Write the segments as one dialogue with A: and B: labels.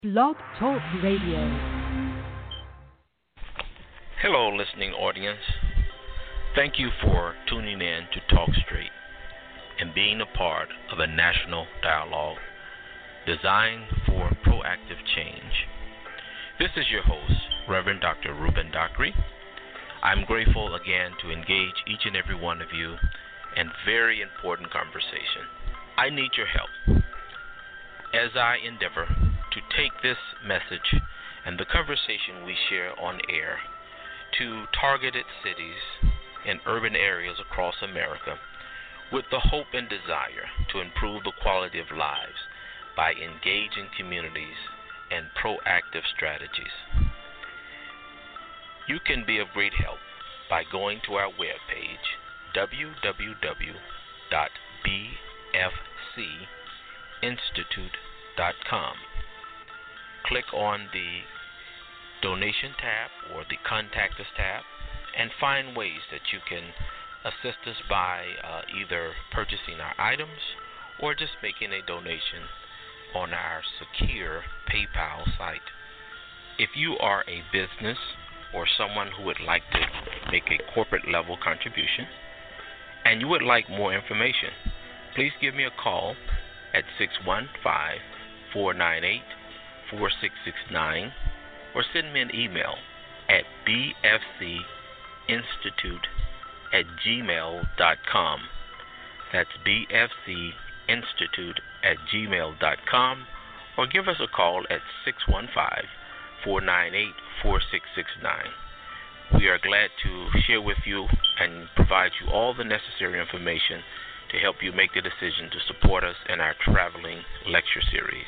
A: Blog Talk Radio.
B: Hello, listening audience. Thank you for tuning in to Talk Straight and being a part of a national dialogue designed for proactive change. This is your host, Reverend Dr. Ruben Dockery. I'm grateful again to engage each and every one of you in very important conversation. I need your help as I endeavor to take this message and the conversation we share on air to targeted cities and urban areas across America with the hope and desire to improve the quality of lives by engaging communities and proactive strategies. You can be of great help by going to our webpage, www.bfcinstitute.com. Click on the donation tab or the contact us tab and find ways that you can assist us by either purchasing our items or just making a donation on our secure PayPal site. If you are a business or someone who would like to make a corporate level contribution and you would like more information, please give me a call at 615-498-4669 or send me an email at bfcinstitute@gmail.com. That's bfcinstitute@gmail.com, or give us a call at 615-498-4669. We are glad to share with you and provide you all the necessary information to help you make the decision to support us in our traveling lecture series.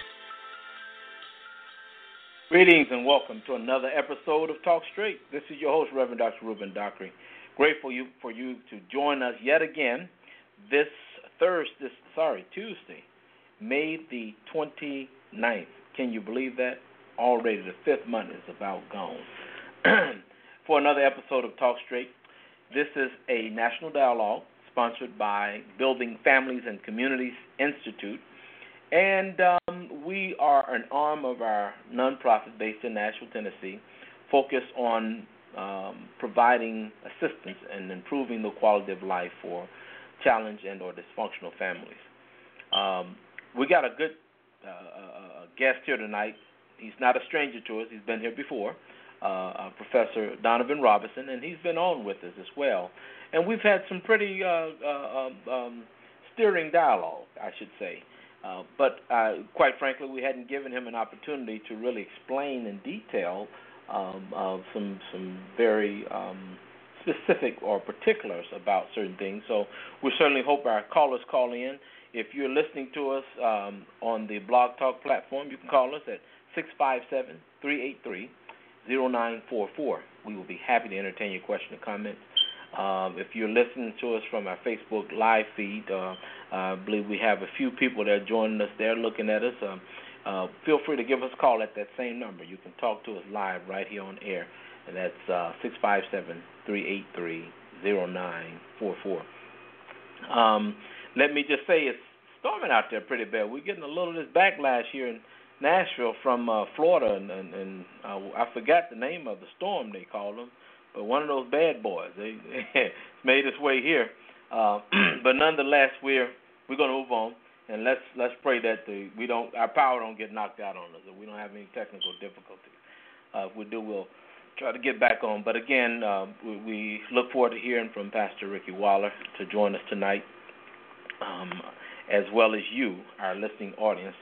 C: Greetings and welcome to another episode of Talk Straight. This is your host, Reverend Dr. Ruben Dockery. Grateful for you to join us yet again this Tuesday, May the 29th. Can you believe that? Already the fifth month is about gone. For another episode of Talk Straight. This is a national dialogue sponsored by Building Families and Communities Institute. And we are an arm of our nonprofit based in Nashville, Tennessee, focused on providing assistance and improving the quality of life for challenged and or dysfunctional families. We got a good guest here tonight. He's not a stranger to us. He's been here before, Professor Donovan Robinson, and he's been on with us as well. And we've had some pretty stirring dialogue, I should say. But quite frankly, we hadn't given him an opportunity to really explain in detail some very specific or particulars about certain things. So we certainly hope our callers call in. If you're listening to us on the Blog Talk platform, you can call us at 657-383-0944. We will be happy to entertain your question or comment. If you're listening to us from our Facebook live feed, I believe we have a few people that are joining us there looking at us. Feel free to give us a call at that same number. You can talk to us live right here on air, and that's 657-383-0944. Let me just say it's storming out there pretty bad. We're getting a little of this backlash here in Nashville from Florida, and I forgot the name of the storm they called them. But one of those bad boys, they made its way here. But nonetheless, we're going to move on, and let's pray that our power don't get knocked out on us, and we don't have any technical difficulties. If we do, we'll try to get back on. But again, we look forward to hearing from Pastor Ricky Waller to join us tonight, as well as you, our listening audience,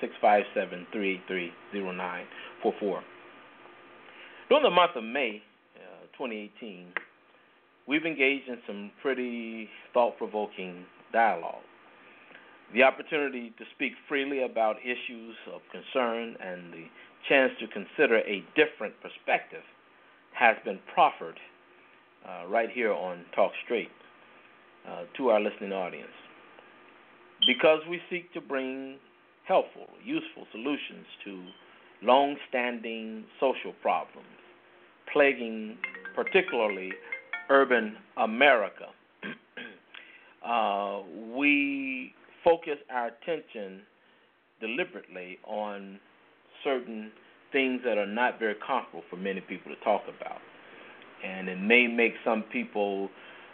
C: 657-383-0944. During the month of May 2018, we've engaged in some pretty thought-provoking dialogue. The opportunity to speak freely about issues of concern and the chance to consider a different perspective has been proffered right here on Talk Straight to our listening audience. Because we seek to bring helpful, useful solutions to long-standing social problems plaguing particularly urban America, we focus our attention deliberately on certain things that are not very comfortable for many people to talk about. And it may make some people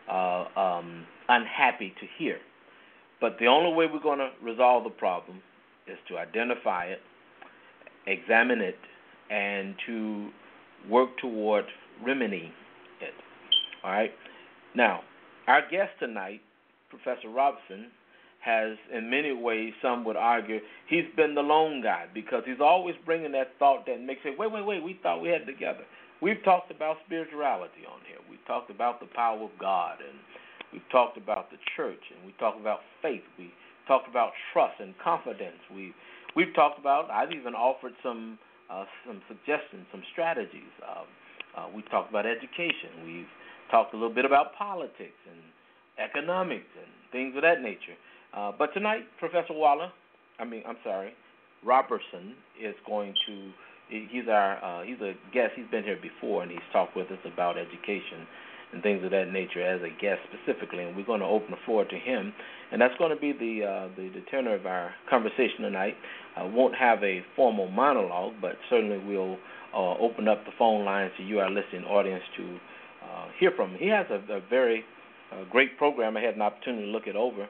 C: unhappy to hear. But the only way we're going to resolve the problem is to identify it, examine it, and to work toward remedying it. All right? Now, our guest tonight, Professor Robinson, has in many ways, some would argue, he's been the lone guy because he's always bringing that thought that makes it, wait, we thought we had it together. We've talked about spirituality on here. We've talked about the power of God, and we've talked about the church, and we talked about faith. We talked about trust and confidence. We've talked about, I've even offered some suggestions, some strategies. We've talked about education. We've talked a little bit about politics and economics and things of that nature. But tonight, Professor Robertson is going to, he's a guest. He's been here before, and he's talked with us about education and things of that nature as a guest specifically, and we're going to open the floor to him, and that's going to be the tenor of our conversation tonight. Won't have a formal monologue, but certainly we'll open up the phone lines to you, our listening audience, to hear from him. He has a very great program. I had an opportunity to look it over,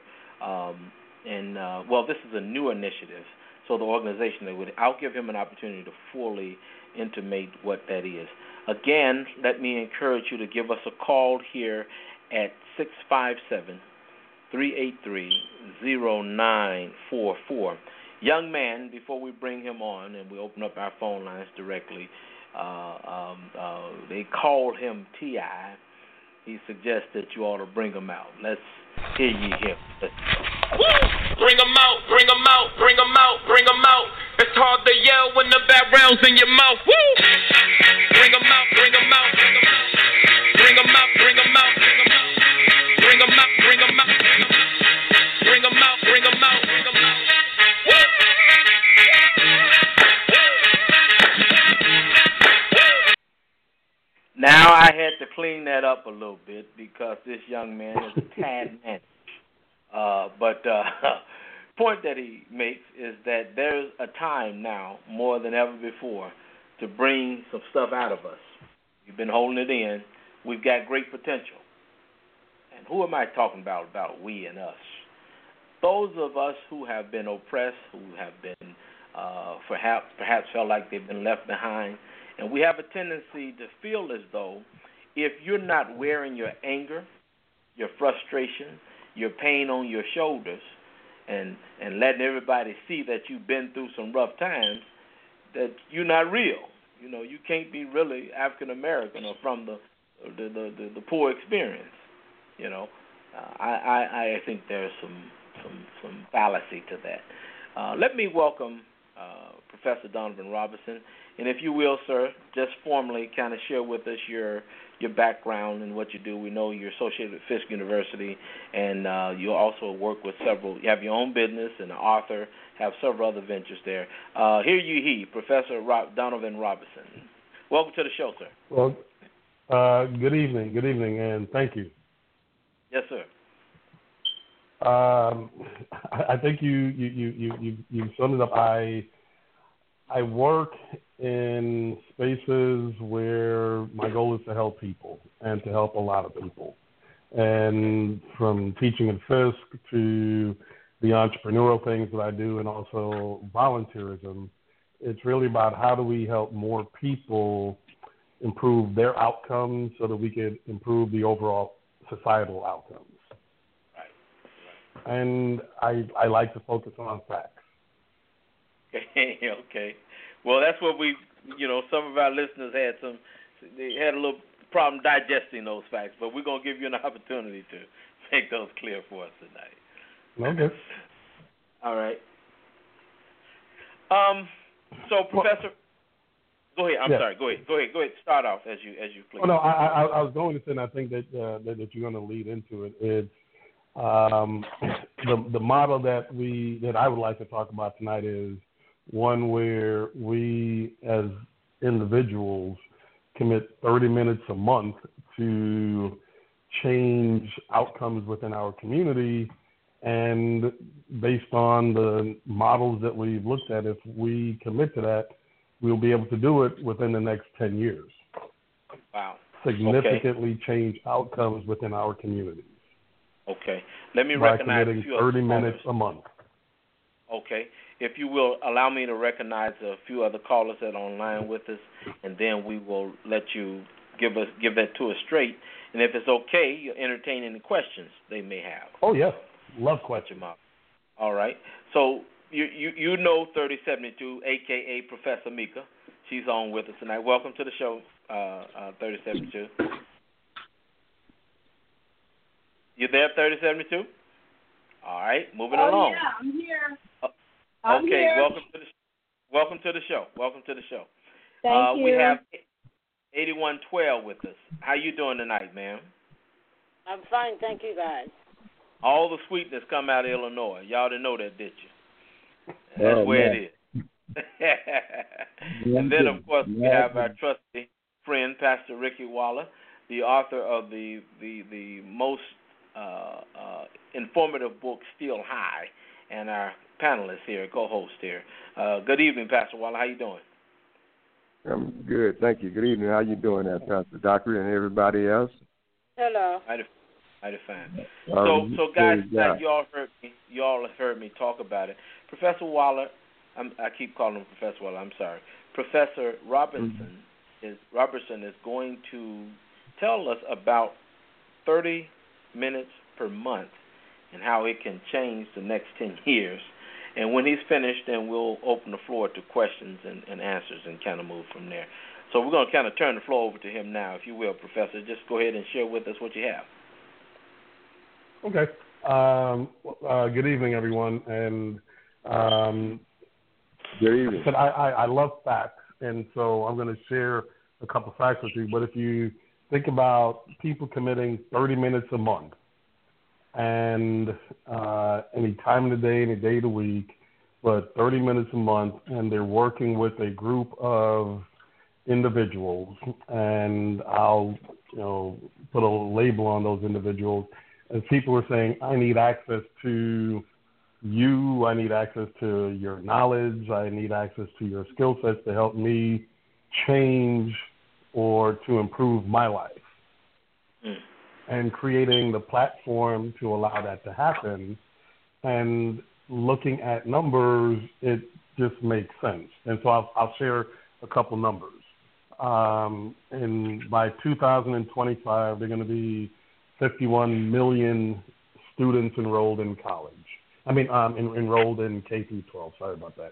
C: this is a new initiative, so the organization, I'll give him an opportunity to fully intimate what that is. Again, let me encourage you to give us a call here at 657-383-0944. Young man, before we bring him on and we open up our phone lines directly, they called him T.I. He suggests that you ought to bring him out. Let's hear ye him.
D: Bring them out, bring them out, bring them out, bring them out. It's hard to yell when the background's in your mouth. Woo! Bring them out, bring them out, bring them out. Bring them out, bring them out, bring them out. Bring them out, bring them out, bring them out. Bring them out, bring them out, bring them out. Woo!
C: Now I had to clean that up a little bit because this young man is a tad man. But point that he makes is that there's a time now, more than ever before, to bring some stuff out of us. We've been holding it in. We've got great potential. And who am I talking about we and us? Those of us who have been oppressed, who have been perhaps felt like they've been left behind, and we have a tendency to feel as though if you're not wearing your anger, your frustration, your pain on your shoulders, and letting everybody see that you've been through some rough times, that you're not real. You know, you can't be really African American or from the poor experience. You know, I think there's some fallacy to that. Let me welcome Professor Donovan Robinson, and if you will, sir, just formally kind of share with us your background and what you do. We know you're associated with Fisk University, and you also work with several. You have your own business and an author. Have several other ventures there. Here he, Professor Donovan Robinson. Welcome to the show, sir.
E: Well, good evening, and thank you.
C: Yes, sir.
E: I think you summed it up. I work in spaces where my goal is to help people and to help a lot of people. And from teaching at Fisk to the entrepreneurial things that I do and also volunteerism, it's really about how do we help more people improve their outcomes so that we could improve the overall societal outcomes. And I like to focus on facts.
C: Okay. Well, that's what some of our listeners had a little problem digesting those facts, but we're going to give you an opportunity to make those clear for us tonight.
E: Okay.
C: All right. So, Professor, go ahead. I'm sorry. Go ahead. Start off as you please.
E: Oh, no, I was going to say, and I think that you're going to lead into it. It's the model that I would like to talk about tonight is one where we as individuals commit 30 minutes a month to change outcomes within our community, and based on the models that we've looked at, if we commit to that, we'll be able to do it within the next 10 years.
C: Wow.
E: Significantly change outcomes within our communities.
C: Okay. Let me
E: by
C: recognize
E: committing
C: a few
E: 30 minutes a month.
C: Okay. If you will allow me to recognize a few other callers that are online with us, and then we will let you give that to us straight. And if it's okay, you entertain any questions they may have.
E: Oh, yes. Love questions.
C: All right. So you know 3072, a.k.a. Professor Mika. She's on with us tonight. Welcome to the show, 3072. You there, 3072? All right. Moving along.
F: Yeah, I'm here.
C: Okay.
F: Here.
C: Welcome to the show. Welcome to the show.
F: Thank you.
C: We have 8112 with us. How you doing tonight, ma'am?
G: I'm fine, thank you, guys.
C: All the sweetness come out of Illinois. Y'all didn't know that, did you? That's where it is. And then, of course, we have our trusty friend, Pastor Ricky Waller, the author of the most informative book, Still High, and our panelist here, co-host here. Good evening, Pastor Waller. How you doing?
H: I'm good, thank you. Good evening. How you doing, Pastor Doctor, and everybody else?
G: Hello.
C: Mighty fine. So guys, you all have heard me talk about it. Professor Waller, I keep calling him Professor Waller. I'm sorry. Professor Robertson is going to tell us about 30 minutes per month and how it can change the next 10 years. And when he's finished, then we'll open the floor to questions and answers and kind of move from there. So we're going to kind of turn the floor over to him now, if you will, Professor. Just go ahead and share with us what you have.
E: Okay. Good evening, everyone. And
H: good evening.
E: I love facts, and so I'm going to share a couple facts with you. But if you think about people committing 30 minutes a month, and any time of the day, any day of the week, but 30 minutes a month, and they're working with a group of individuals, and I'll put a label on those individuals. As people are saying, I need access to you, I need access to your knowledge, I need access to your skill sets to help me change or to improve my life. And creating the platform to allow that to happen, and looking at numbers, it just makes sense. And so I'll share a couple numbers. By 2025, there are going to be 51 million students enrolled in college. Enrolled in K through 12. Sorry about that.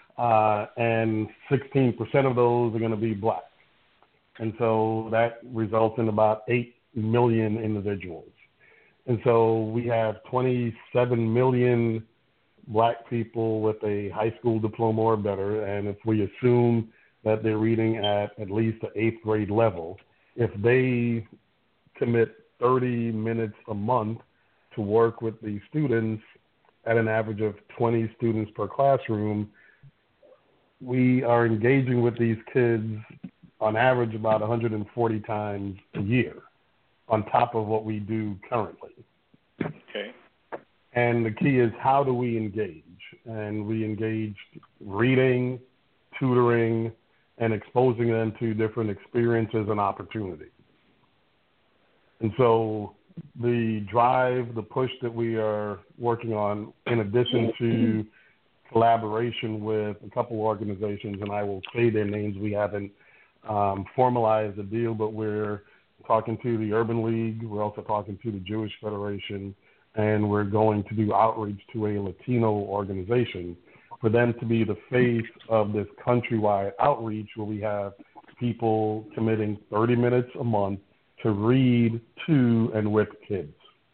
E: And 16% of those are going to be black. And so that results in about 8 million individuals. And so we have 27 million black people with a high school diploma or better. And if we assume that they're reading at least the 8th grade level, if they commit 30 minutes a month to work with these students at an average of 20 students per classroom, we are engaging with these kids on average about 140 times a year on top of what we do currently.
C: Okay.
E: And the key is, how do we engage? And we engage reading, tutoring, and exposing them to different experiences and opportunities. And so the drive, the push that we are working on, in addition to collaboration with a couple organizations, and I will say their names, we haven't formalized the deal, but we're talking to the Urban League, we're also talking to the Jewish Federation, and we're going to do outreach to a Latino organization for them to be the face of this countrywide outreach, where we have people committing 30 minutes a month to read to and with kids.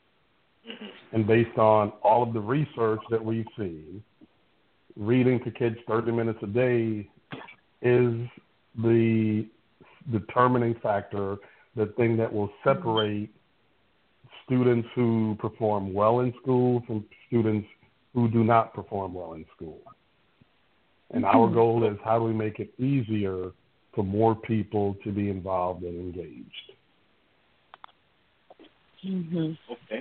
E: And based on all of the research that we've seen, reading to kids 30 minutes a day is the determining factor, the thing that will separate students who perform well in school from students who do not perform well in school. And our goal is, how do we make it easier for more people to be involved and engaged?
C: Okay.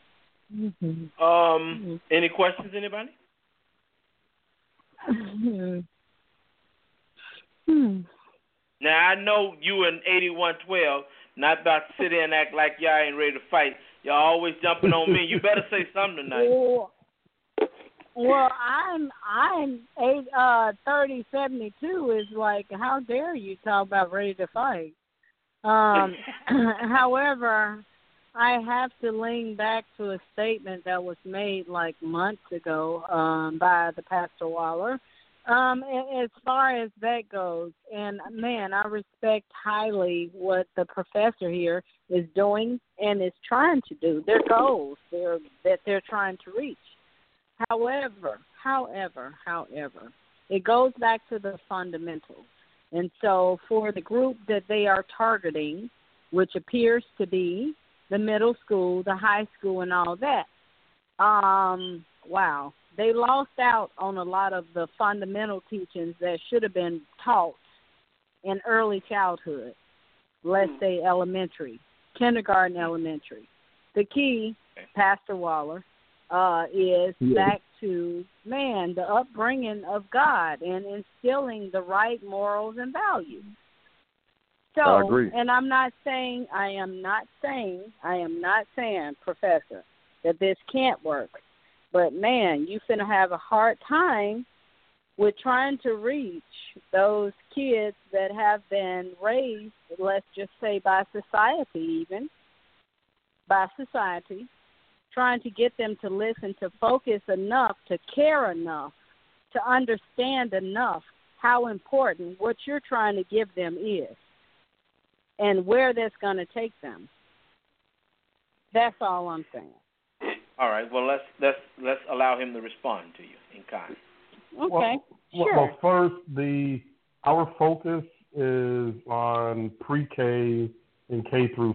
C: Any questions, anybody? Now, I know you and 8112 not about to sit there and act like y'all ain't ready to fight. Y'all always jumping on me. You better say something tonight.
G: Well, I'm 3072 is like, how dare you talk about ready to fight? However, I have to lean back to a statement that was made like months ago by the Pastor Waller. As far as that goes, and man, I respect highly what the professor here is doing and is trying to do. Their goals that they're trying to reach. However, it goes back to the fundamentals. And so for the group that they are targeting, which appears to be the middle school, the high school, and all that, wow. They lost out on a lot of the fundamental teachings that should have been taught in early childhood, let's say elementary, kindergarten, elementary. The key, Pastor Waller, is back to, the upbringing of God and instilling the right morals and values. So,
H: I agree.
G: And I am not saying, Professor, that this can't work. But, man, you finna have a hard time with trying to reach those kids that have been raised, let's just say by society, trying to get them to listen, to focus enough, to care enough, to understand enough how important what you're trying to give them is and where that's going to take them. That's all I'm saying.
C: All right. Well, let's allow him to respond to you in kind.
G: Okay. Sure.
E: Well, first, our focus is on pre-K and K through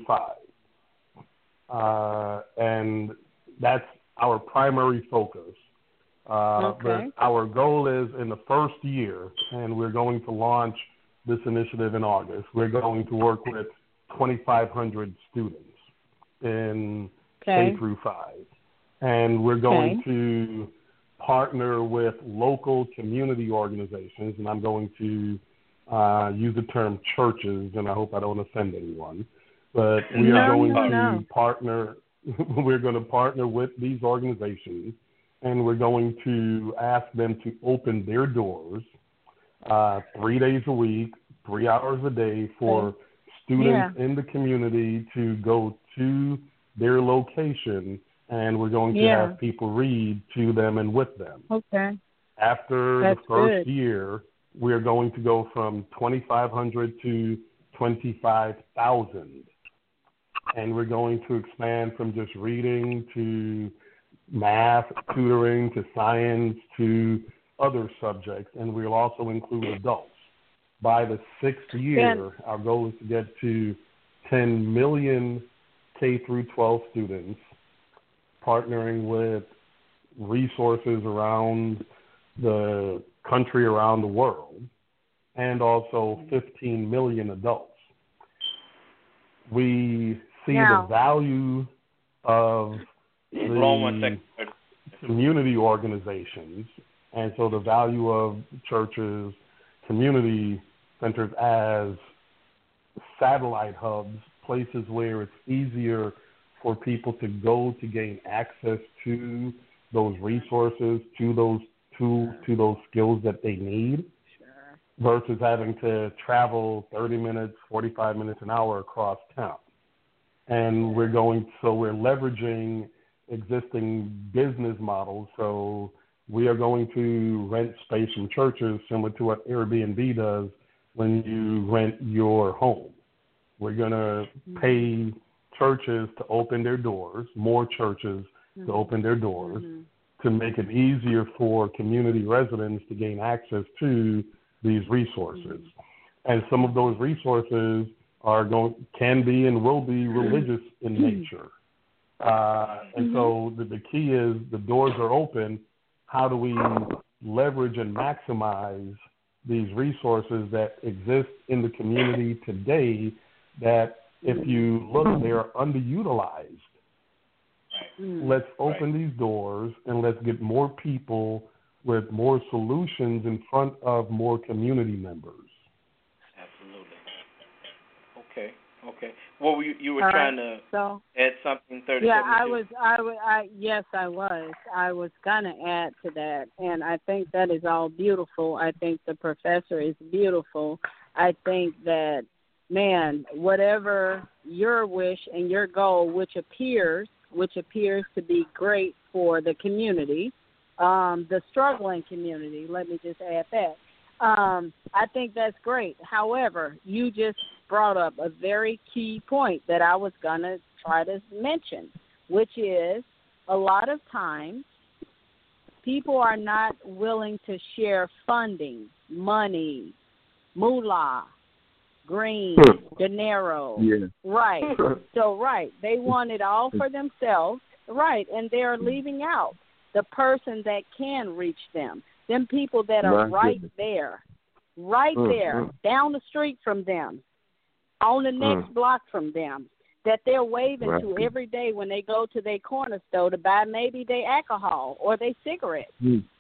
E: 5, and that's our primary focus. But our goal is in the first year, and we're going to launch this initiative in August. We're going to work with 2,500 students in K through 5. And we're going to partner with local community organizations, and I'm going to use the term churches, and I hope I don't offend anyone. But we are going to partner. We're going to partner with these organizations, and we're going to ask them to open their doors 3 days a week, 3 hours a day for students in the community to go to their location. And we're going to have people read to them and with them.
G: Okay.
E: After the first year, we're going to go from 2,500 to 25,000. And we're going to expand from just reading to math, tutoring, to science, to other subjects. And we'll also include adults. By the 6th year, our goal is to get to 10 million K through 12 students, partnering with resources around the country, around the world, and also 15 million adults. We see the value of the community organizations, and so the value of churches, community centers as satellite hubs, places where it's easier for people to go to gain access to those resources, to those skills that they need, versus having to travel 30 minutes, 45 minutes, an hour across town. And we're leveraging existing business models. So we are going to rent space from churches similar to what Airbnb does when you rent your home. We're going to pay churches to open their doors, more churches to open their doors, to make it easier for community residents to gain access to these resources. And some of those resources can be and will be religious in nature. And so the key is the doors are open. How do we leverage and maximize these resources that exist in the community today that, if you look, they are underutilized? Let's open these doors and let's get more people with more solutions in front of more community members.
C: Absolutely. Okay. Well, you were trying to add something. 30
G: Yeah,
C: seconds.
G: Yes, I was. I was gonna add to that, and I think that is all beautiful. I think the professor is beautiful. I think that, man, whatever your wish and your goal, which appears to be great for the community, the struggling community. Let me just add that. I think that's great. However, you just brought up a very key point that I was going to try to mention, which is a lot of times people are not willing to share funding, money, moolah, green, dinero.
H: Yeah.
G: Right. So, they want it all for themselves. Right. And they're leaving out the person that can reach them. Them people that are right there, down the street from them, on the next block from them, that they're waving to every day when they go to their corner store to buy maybe their alcohol or their cigarettes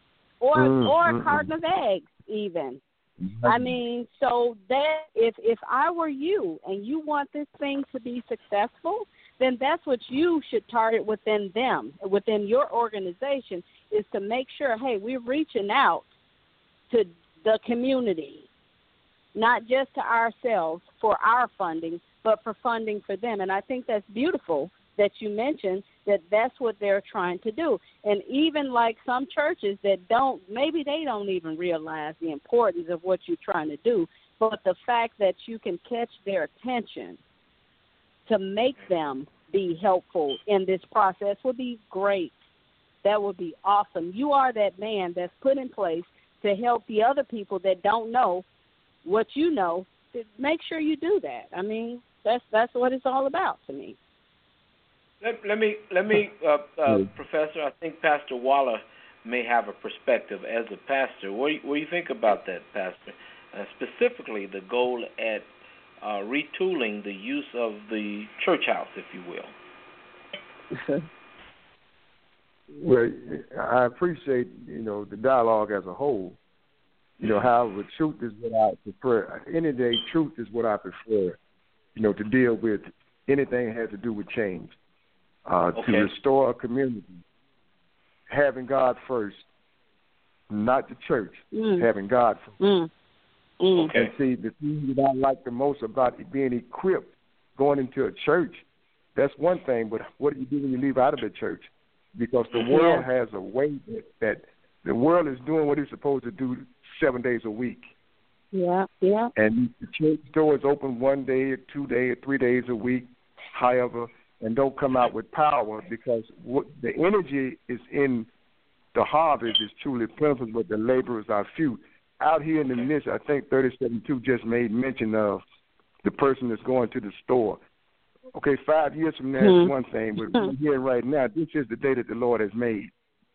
G: or a carton of eggs even. I mean, so that if I were you and you want this thing to be successful, then that's what you should target within them, within your organization, is to make sure, hey, we're reaching out to the community, not just to ourselves for our funding, but for funding for them. And I think that's beautiful that you mentioned that that's what they're trying to do. And even like some churches that maybe they don't even realize the importance of what you're trying to do, but the fact that you can catch their attention to make them be helpful in this process would be great. That would be awesome. You are that man that's put in place to help the other people that don't know what you know, to make sure you do that. I mean, that's what it's all about to me.
C: Let me, Professor, I think Pastor Waller may have a perspective as a pastor. What do you think about that, Pastor? Specifically, the goal at retooling the use of the church house, if you will.
H: Well, I appreciate, the dialogue as a whole. However, truth is what I prefer. Any day, truth is what I prefer, to deal with anything that has to do with change. To restore a community, having God first, not the church, having God first. And see, the thing that I like the most about being equipped, going into a church, that's one thing, but what do you do when you leave out of the church? Because the world has a way that the world is doing what it's supposed to do 7 days a week.
G: Yeah.
H: And the church door is open 1 day, or 2 days, or 3 days a week, however, and don't come out with power because the energy is in the harvest is truly plentiful, but the laborers are few. Out here in the midst, I think 37.2 just made mention of the person that's going to the store. Okay, 5 years from now is one thing, but we're here right now. This is the day that the Lord has made.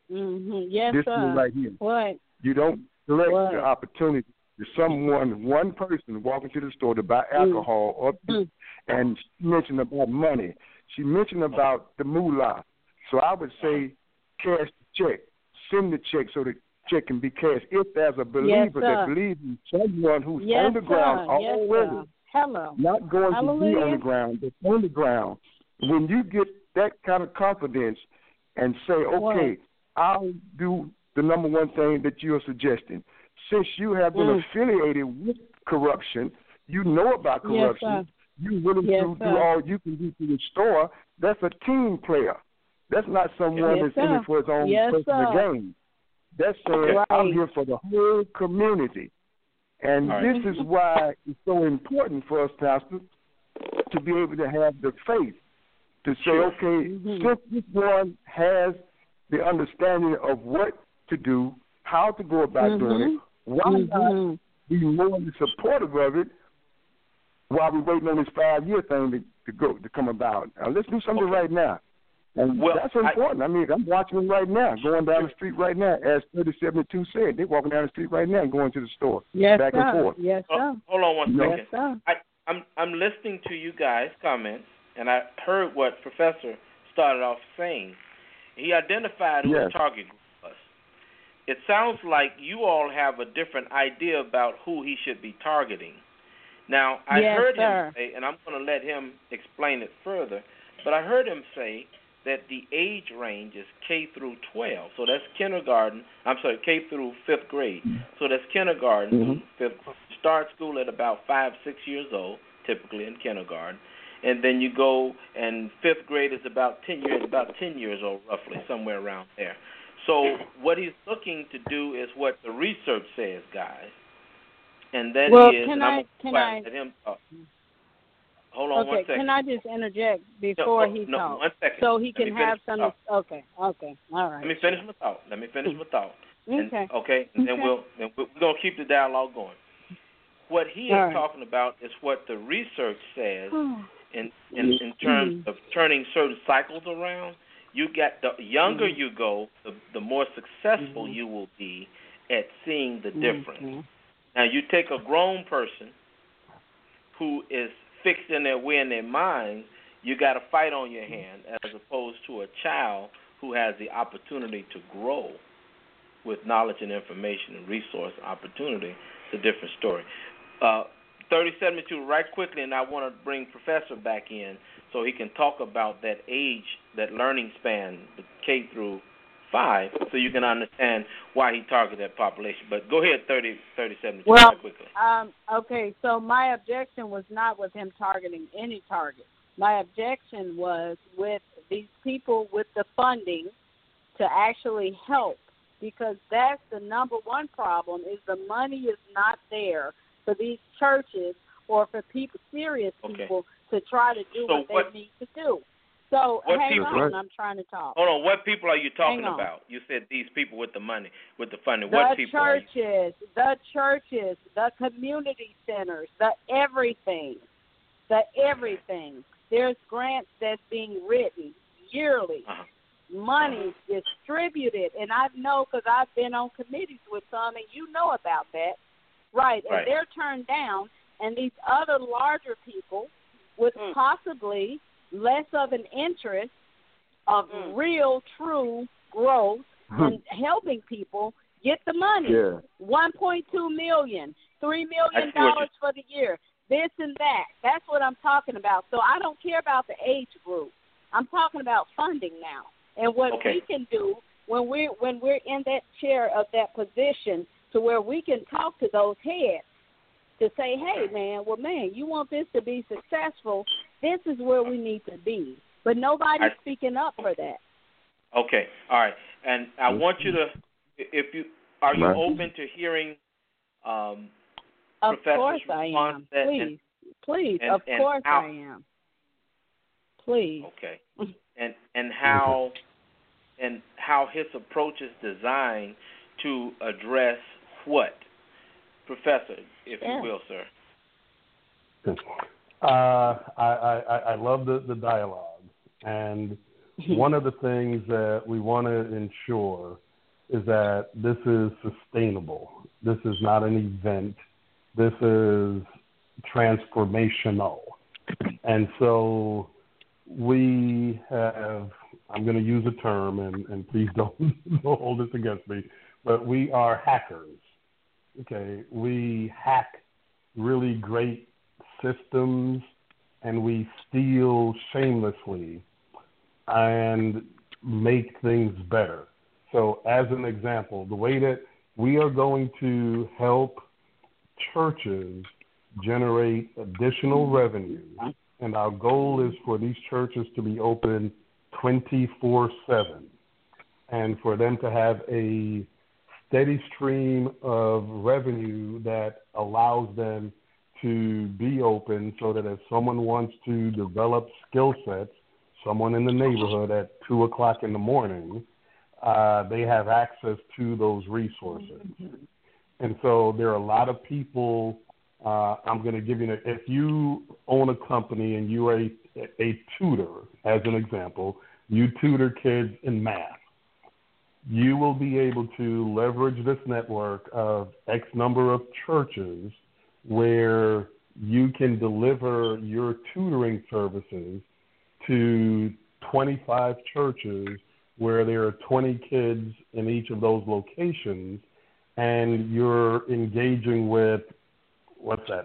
G: Yes,
H: this
G: sir.
H: is right here.
G: What?
H: You don't select the opportunity to one person walking to the store to buy alcohol or and she mentioned about money. She mentioned about the moolah. So I would say cash the check. Send the check so the check can be cashed. If there's a believer that believes in someone who's on the ground already, not going to be on the ground, but on the ground, when you get that kind of confidence and say, okay, I'll do the number one thing that you're suggesting. Since you have been affiliated with corruption, you know about corruption, you're willing to do all you can do to restore, that's a team player. That's not someone that's in it for his own personal gain. That's saying, I'm here for the whole community. And this is why it's so important for us, Pastor, to be able to have the faith to say, okay, since this one has the understanding of what to do, how to go about doing it, why not be more supportive of it while we're waiting on this 5-year thing to come about? Now, let's do something right now. And that's important. I mean, I'm watching them right now, going down the street right now, as 3072 said. They're walking down the street right now and going to the store, back and forth.
G: Yes, sir.
C: Hold on one second.
G: Yes, sir.
C: I'm listening to you guys' comments, and I heard what Professor started off saying. He identified who his target group was. It sounds like you all have a different idea about who he should be targeting. Now, I
G: Yes,
C: heard
G: sir.
C: him say, and I'm going to let him explain it further, but I heard him say that the age range is K through 12. So that's kindergarten. I'm sorry, K through 5th grade. So that's kindergarten through 5th. Start school at about 5, 6 years old, typically in kindergarten. And then you go, and 5th grade is about 10 years old, roughly, somewhere around there. So what he's looking to do is what the research says, guys. And that is,
G: can
C: and I'm
G: I
C: going to let him talk. Hold on one second.
G: Can I just interject before he talks?
C: 1 second.
G: So he can have
C: some.
G: Okay, all right.
C: Let me finish my thought.
G: Okay.
C: And then we're going to keep the dialogue going. What he is talking about is what the research says in terms of turning certain cycles around. You get the younger you go, the more successful you will be at seeing the difference. Now, you take a grown person who is fixed in their way in their mind, you got a fight on your hand, as opposed to a child who has the opportunity to grow with knowledge and information and resource opportunity. It's a different story. 3072, right quickly, and I want to bring Professor back in so he can talk about that age, that learning span, the K through 5, so you can understand why he targeted that population. But go ahead, 3072, right quickly.
G: Okay, so my objection was not with him targeting any target. My objection was with these people with the funding to actually help, because that's the number one problem, is the money is not there for these churches or for people, serious people, to try to do what they need to do. So hang on, I'm trying to talk.
C: Hold on, what people are you talking about? You said these people with the money, with the funding. What people
G: churches, the churches, the community centers, the everything. There's grants that's being written yearly. Money distributed, and I know because I've been on committees with some, and you know about that. Right, and they're turned down, and these other larger people with possibly less of an interest of real, true growth and helping people get the money. $1.2 million, $3 million for the year, this and that. That's what I'm talking about. So I don't care about the age group. I'm talking about funding now, and what we can do when we're in that chair of that position, to where we can talk to those heads to say, hey, man, you want this to be successful, this is where we need to be. But nobody's speaking up for that.
C: Okay, all right. And I want you to, are you open to hearing
G: Of
C: Professor's
G: course I am. Please, of course I am. Please.
C: Okay. And how his approach is designed to address what? Professor, if you will, sir.
E: I love the dialogue. And one of the things that we want to ensure is that this is sustainable. This is not an event. This is transformational. And so we have, I'm going to use a term, and please don't hold this against me, but we are hackers. Okay, we hack really great systems, and we steal shamelessly and make things better. So as an example, the way that we are going to help churches generate additional revenue, and our goal is for these churches to be open 24/7 and for them to have a steady stream of revenue that allows them to be open, so that if someone wants to develop skill sets, someone in the neighborhood at 2 o'clock in the morning, they have access to those resources. And so there are a lot of people, I'm going to give you, if you own a company and you are a tutor, as an example, you tutor kids in math, you will be able to leverage this network of X number of churches where you can deliver your tutoring services to 25 churches where there are 20 kids in each of those locations, and you're engaging with,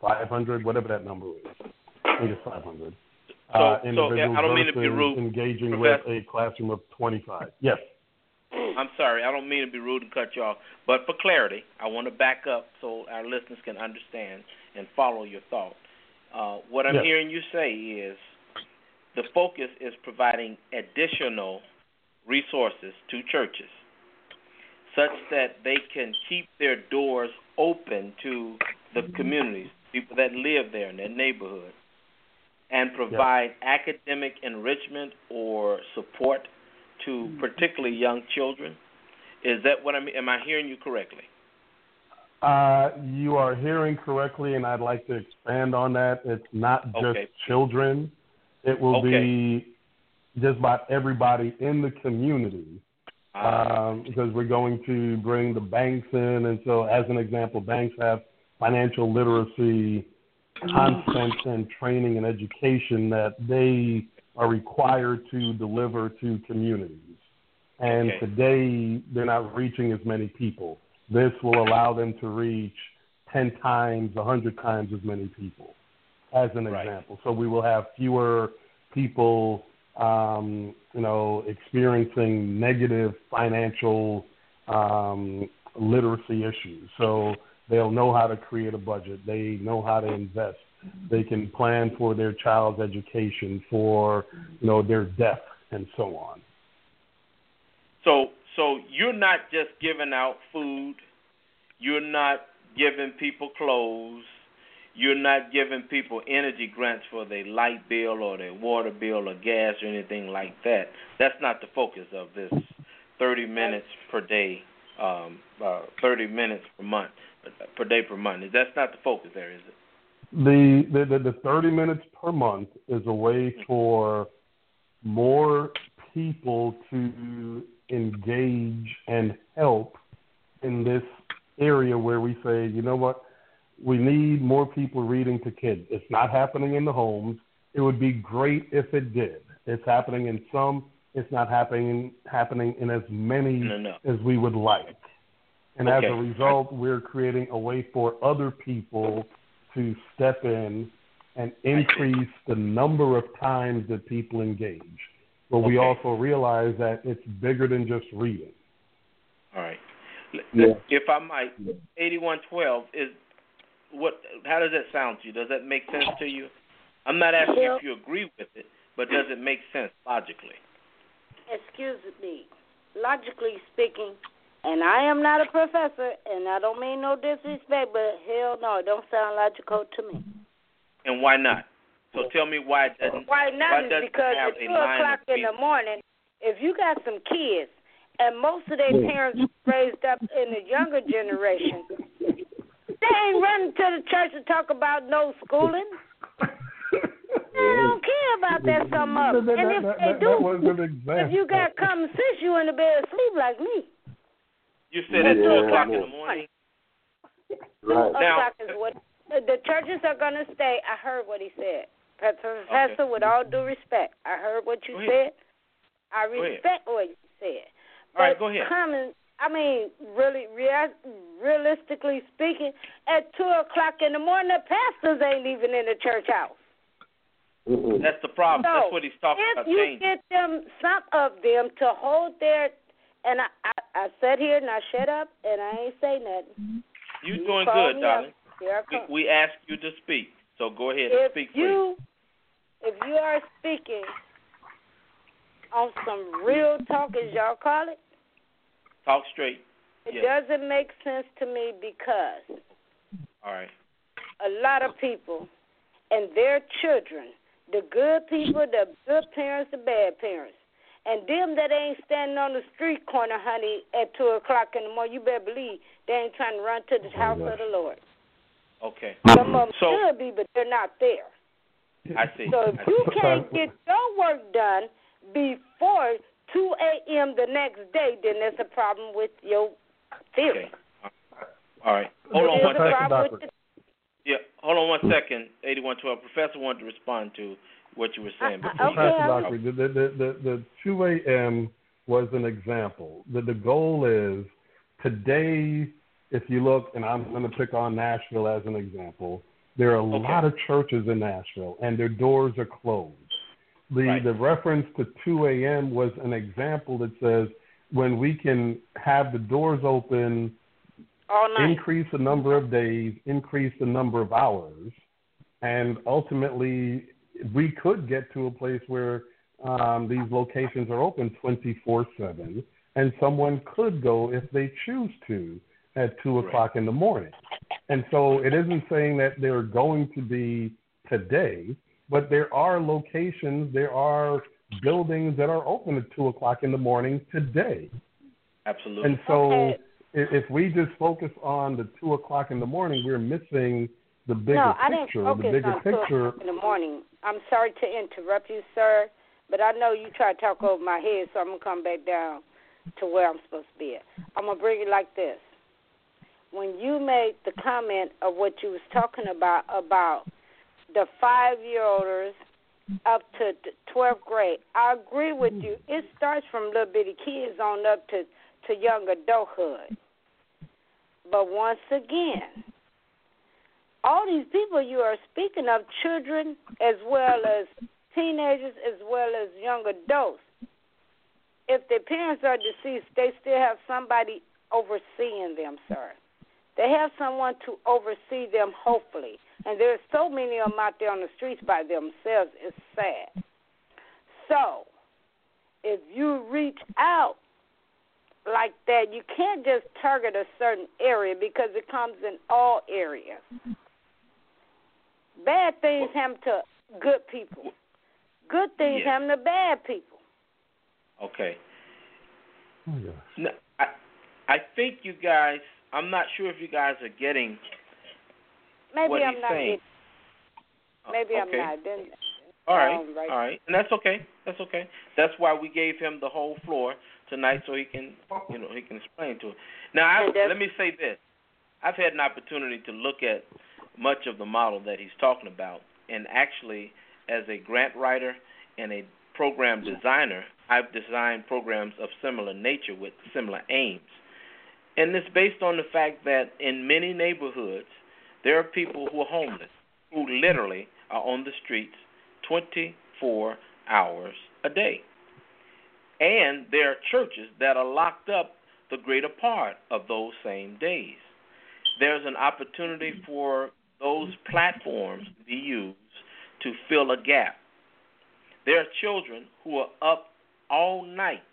E: 500, whatever that number is. I think it's 500.
C: So I don't mean to be rude.
E: Engaging
C: Professor,
E: with a classroom of 25. Yes.
C: I'm sorry. I don't mean to be rude and cut you off. But for clarity, I want to back up so our listeners can understand and follow your thought. What I'm hearing you say is the focus is providing additional resources to churches such that they can keep their doors open to the communities, people that live there in their neighborhood, and provide academic enrichment or support to particularly young children. Is that what am I hearing you correctly?
E: You are hearing correctly, and I'd like to expand on that. It's not just children. It will be just about everybody in the community, because we're going to bring the banks in. And so, as an example, banks have financial literacy content and training and education that they are required to deliver to communities. And today, they're not reaching as many people. This will allow them to reach 10 times, 100 times as many people, as an example. So we will have fewer people, experiencing negative financial literacy issues. So they'll know how to create a budget. They know how to invest. They can plan for their child's education, for their death, and so on.
C: So you're not just giving out food. You're not giving people clothes. You're not giving people energy grants for their light bill or their water bill or gas or anything like that. That's not the focus of this 30 minutes per day, 30 minutes per day per month. That's not the focus there, is it?
E: The 30 minutes per month is a way for more people to engage and help in this area where we say, you know what, we need more people reading to kids. It's not happening in the homes. It would be great if it did. It's happening in some. It's not happening in as many as we would like. And as a result, we're creating a way for other people to step in and increase the number of times that people engage. But we also realize that it's bigger than just reading.
C: All right. If I might, 8112 is what? How does that sound to you? Does that make sense to you? I'm not asking if you agree with it, but does it make sense logically?
F: Excuse me. Logically speaking, and I am not a professor, and I don't mean no disrespect, but hell no, it don't sound logical to me.
C: And why not? So tell me why it doesn't.
F: Why not? Is because at 2 o'clock in the morning, if you got some kids, and most of their parents raised up in the younger generation, they ain't running to the church to talk about no schooling. They don't care about that some of them. And if they do, if you got common sense, you in the bed asleep like me.
C: You said at 2 o'clock in the morning.
F: 2 o'clock is what the churches are going to stay. I heard what he said. Professor, with all due respect, I heard what you said. I respect what you said.
C: All right, go ahead.
F: Realistically speaking, at 2 o'clock in the morning, the pastors ain't even in the church house.
C: That's the problem.
F: So
C: that's what he's talking about.
F: If you get them, some of them, to hold their, and I sat here and I shut up and I ain't say nothing.
C: You're doing good, darling. We asked you to speak, so go ahead and speak, please.
F: If you are speaking on some real talk, as y'all call it,
C: talk straight.
F: It doesn't make sense to me because a lot of people and their children, the good people, the good parents, the bad parents, and them that ain't standing on the street corner, honey, at 2 o'clock in the morning, you better believe they ain't trying to run to the house of the Lord.
C: Okay.
F: Some of them should be, but they're not there.
C: I see.
F: So if you can't get your work done before 2 a.m. the next day, then there's a problem with your theory.
C: Okay. All right. Hold on one second. Hold on 1 second. 8112. Professor wanted to respond to what you were saying.
E: The 2 a.m. was an example. The goal is today, if you look, and I'm going to pick on Nashville as an example, There are a lot of churches in Nashville, and their doors are closed. The reference to 2 a.m. was an example that says when we can have the doors open, increase the number of days, increase the number of hours, and ultimately we could get to a place where these locations are open 24/7, and someone could go, if they choose to, at 2 o'clock in the morning. And so it isn't saying that they're going to be today, but there are locations, there are buildings that are open at 2 o'clock in the morning today.
C: Absolutely.
E: And so if we just focus on the 2 o'clock in the morning, we're missing the bigger picture.
F: The bigger picture in the morning. I'm sorry to interrupt you, sir, but I know you try to talk over my head, so I'm going to come back down to where I'm supposed to be at. I'm going to bring it like this. When you made the comment of what you was talking about the 5-year-olds up to 12th grade, I agree with you. It starts from little bitty kids on up to young adulthood. But once again, all these people you are speaking of, children as well as teenagers as well as young adults, if their parents are deceased, they still have somebody overseeing them, sir. They have someone to oversee them, hopefully. And there's so many of them out there on the streets by themselves. It's sad. So if you reach out like that, you can't just target a certain area because it comes in all areas. Bad things happen to good people. Good things happen to bad people.
C: Okay. No, I think you guys, I'm not sure if you guys are getting what he's saying.
F: Maybe I'm not.
C: All right. And that's okay. That's why we gave him the whole floor tonight so he can, he can explain to it. Now, let me say this. I've had an opportunity to look at much of the model that he's talking about, and actually, as a grant writer and a program designer, I've designed programs of similar nature with similar aims. And it's based on the fact that in many neighborhoods, there are people who are homeless, who literally are on the streets 24 hours a day. And there are churches that are locked up the greater part of those same days. There's an opportunity for those platforms to be used to fill a gap. There are children who are up all night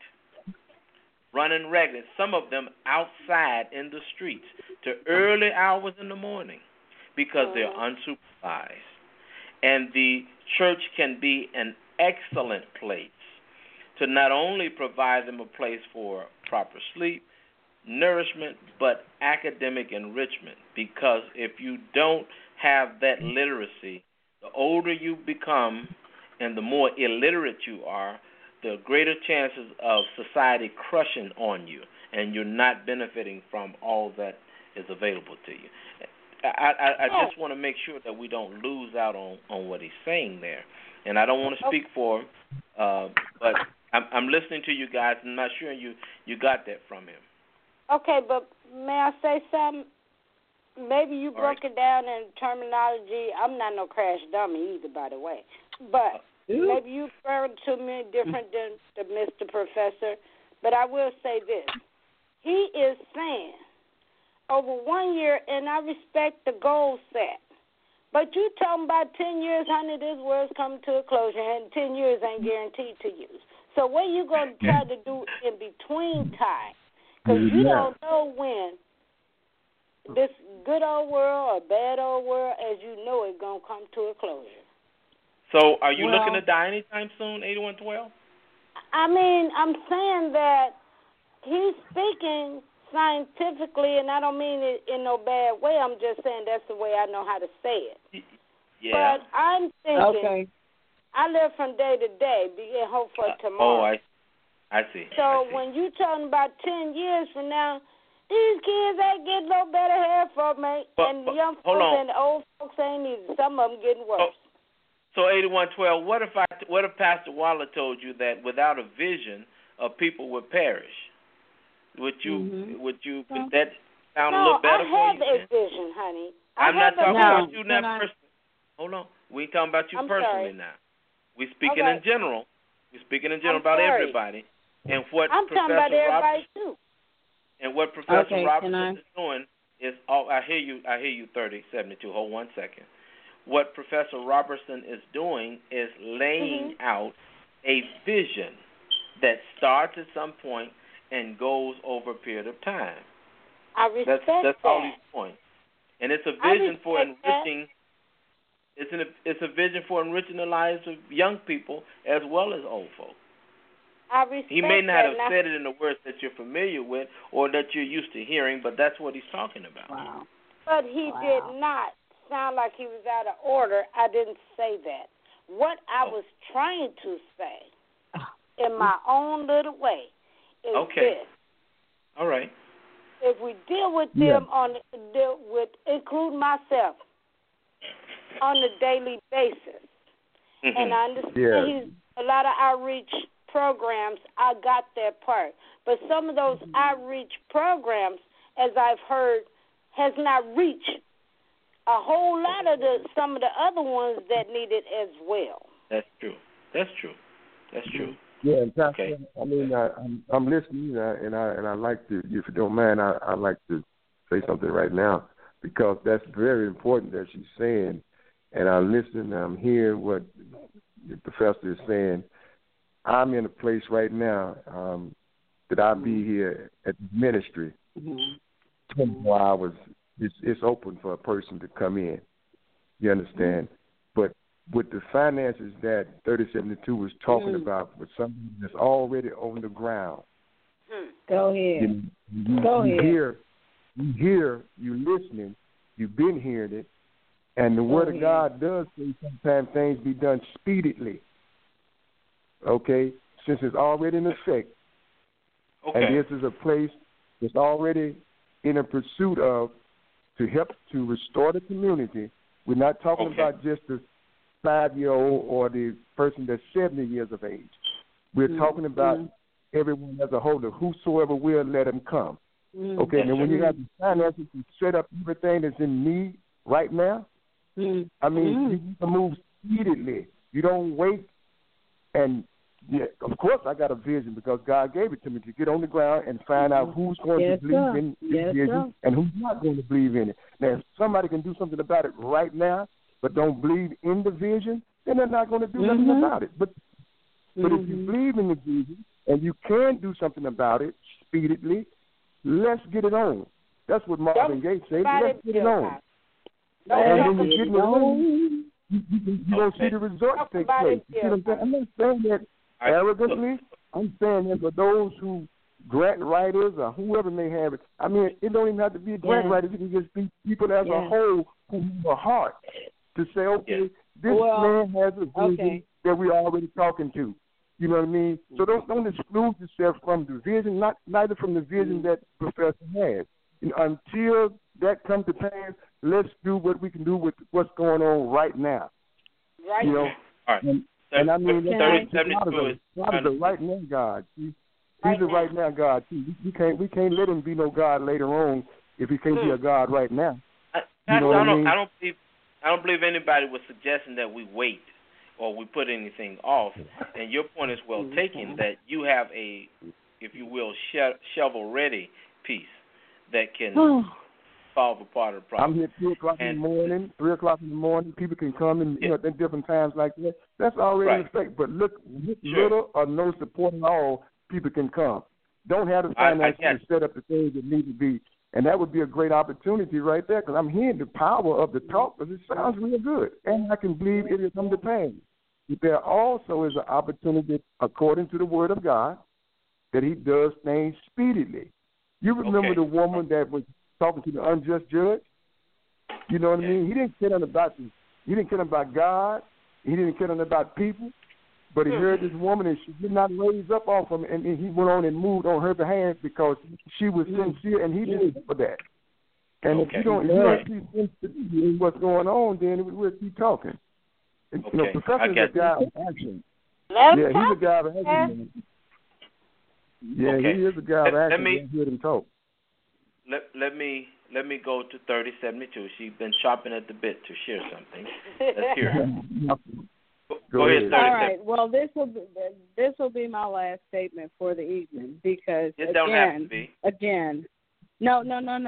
C: running ragged, some of them outside in the streets to early hours in the morning because they're unsupervised. And the church can be an excellent place to not only provide them a place for proper sleep, nourishment, but academic enrichment, because if you don't have that literacy, the older you become and the more illiterate you are, the greater chances of society crushing on you, and you're not benefiting from all that is available to you. I just want to make sure that we don't lose out on what he's saying there. And I don't want to speak for him, but I'm listening to you guys. I'm not sure you got that from him. Okay,
F: but may I say something? Maybe you broke it down in terminology. I'm not no crash dummy either, by the way. But maybe you referred to me different than Mr. Professor. But I will say this. He is saying over 1 year, and I respect the goal set. But you talking about 10 years, honey, this world's coming to a closure, and 10 years ain't guaranteed to you. So what are you going to try to do in between time? Because you don't know when this good old world or bad old world, as you know it, going to come to a closure.
C: So are you looking to die anytime soon, 8112?
F: I mean, I'm saying that he's speaking scientifically, and I don't mean it in no bad way. I'm just saying that's the way I know how to say it.
C: Yeah.
F: But I'm thinking, I live from day to day, being hope for tomorrow.
C: I see.
F: So when you talking about 10 years from now, these kids ain't getting no better hair for me, and the young folks and the old folks ain't either. Some of them getting worse.
C: So 8112, what if Pastor Waller told you that without a vision, people would perish? Would that sound a little better for you?
F: No, I have a vision, honey.
C: I'm not talking about you now personally. Hold on. We ain't talking about you personally now. We're speaking in general. We're speaking in general about everybody. And what
F: I'm talking about everybody too.
C: And what Professor Robertson is doing is, I hear you 3072. Hold 1 second. What Professor Robertson is doing is laying out a vision that starts at some point and goes over a period of time.
F: I respect that.
C: That's all he's doing. And it's a vision for enriching. It's a vision for enriching the lives of young people as well as old folks.
F: I respect
C: he may not have said it in the words that you're familiar with or that you're used to hearing, but that's what he's talking about.
G: Wow.
F: But he did not sound like he was out of order. I didn't say that. What I was trying to say in my own little way is this.
C: All right.
F: If we deal with them include myself on a daily basis, and I understand a lot of outreach programs, I got that part. But some of those outreach programs, as I've heard, has not reached a whole lot of some of the other ones that need it as well.
C: That's true.
H: Yeah, and Pastor, I mean, I'm listening, and I like to, if you don't mind, I like to say something right now because that's very important that she's saying, and I'm listening, I'm hearing what the professor is saying. I'm in a place right now that I'll be here at the ministry 24 hours. It's open for a person to come in. You understand? But with the finances that 3072 was talking about, with something that's already on the ground.
G: Go ahead.
H: You're listening, you've been hearing it, and the Word of God does say sometimes things be done speedily. Okay? Since it's already in effect. Okay. And this is a place that's already in a pursuit of to help to restore the community. We're not talking about just the 5-year-old or the person that's 70 years of age. We're talking about everyone as a whole. Whosoever will, let him come. Okay, and when you have the finances to set up everything that's in need right now, I mean, you can move speedily. You don't wait. And, of course, I got a vision because God gave it to me to get on the ground and find out who's going to believe in the vision and who's not going to believe in it. Now, if somebody can do something about it right now but don't believe in the vision, then they're not going to do nothing about it. But if you believe in the vision and you can do something about it speedily, let's get it on. That's what Marvin Gaye said. Let's get it on. And when you get it on, you don't see the results take place. You see what I'm saying? I'm not saying that arrogantly. I'm saying that for those who grant writers or whoever may have it, I mean, it don't even have to be a grant writer. It can just be people as a whole who have a heart to say, okay, this man has a vision that we're already talking to. You know what I mean? So don't exclude yourself from the vision, neither from the vision that Professor has. You know, until that comes to pass, let's do what we can do with what's going on right now.
F: Right.
H: You know?
C: All right.
H: And I mean, God is a right now God. He's a right now God too. We can't let him be no God later on if he can't be a God right now.
C: I don't believe anybody was suggesting that we wait or we put anything off. And your point is well taken that you have a, if you will, shovel-ready piece that can solve a part of the problem.
H: I'm here 3 o'clock in the morning. 3 o'clock in the morning. People can come in at different times like that. That's already in effect. But look, little or no support at all, people can come. Don't have the finances to set up the things that need to be. And that would be a great opportunity right there because I'm hearing the power of the talk because it sounds real good. And I can believe it will come to pass. But there also is an opportunity, according to the Word of God, that he does things speedily. You remember the woman that was talking to the unjust judge? You know what I mean? He didn't care about God. He didn't care about people. But he heard this woman, and she did not raise up off him, and he went on and moved on her behalf because she was sincere, and he did it for that. And if you don't see sincerity in what's going on, then we'll keep talking. You know, Professor is a guy of action. He's a guy of action. He is a guy of action. Let me
C: Let me let me go to 3072. She's been chopping at the bit to share something. Let's hear her. Go ahead, 3072.
G: All right. Well, this will be my last statement for the evening because
C: it don't have to be.
G: Again, no.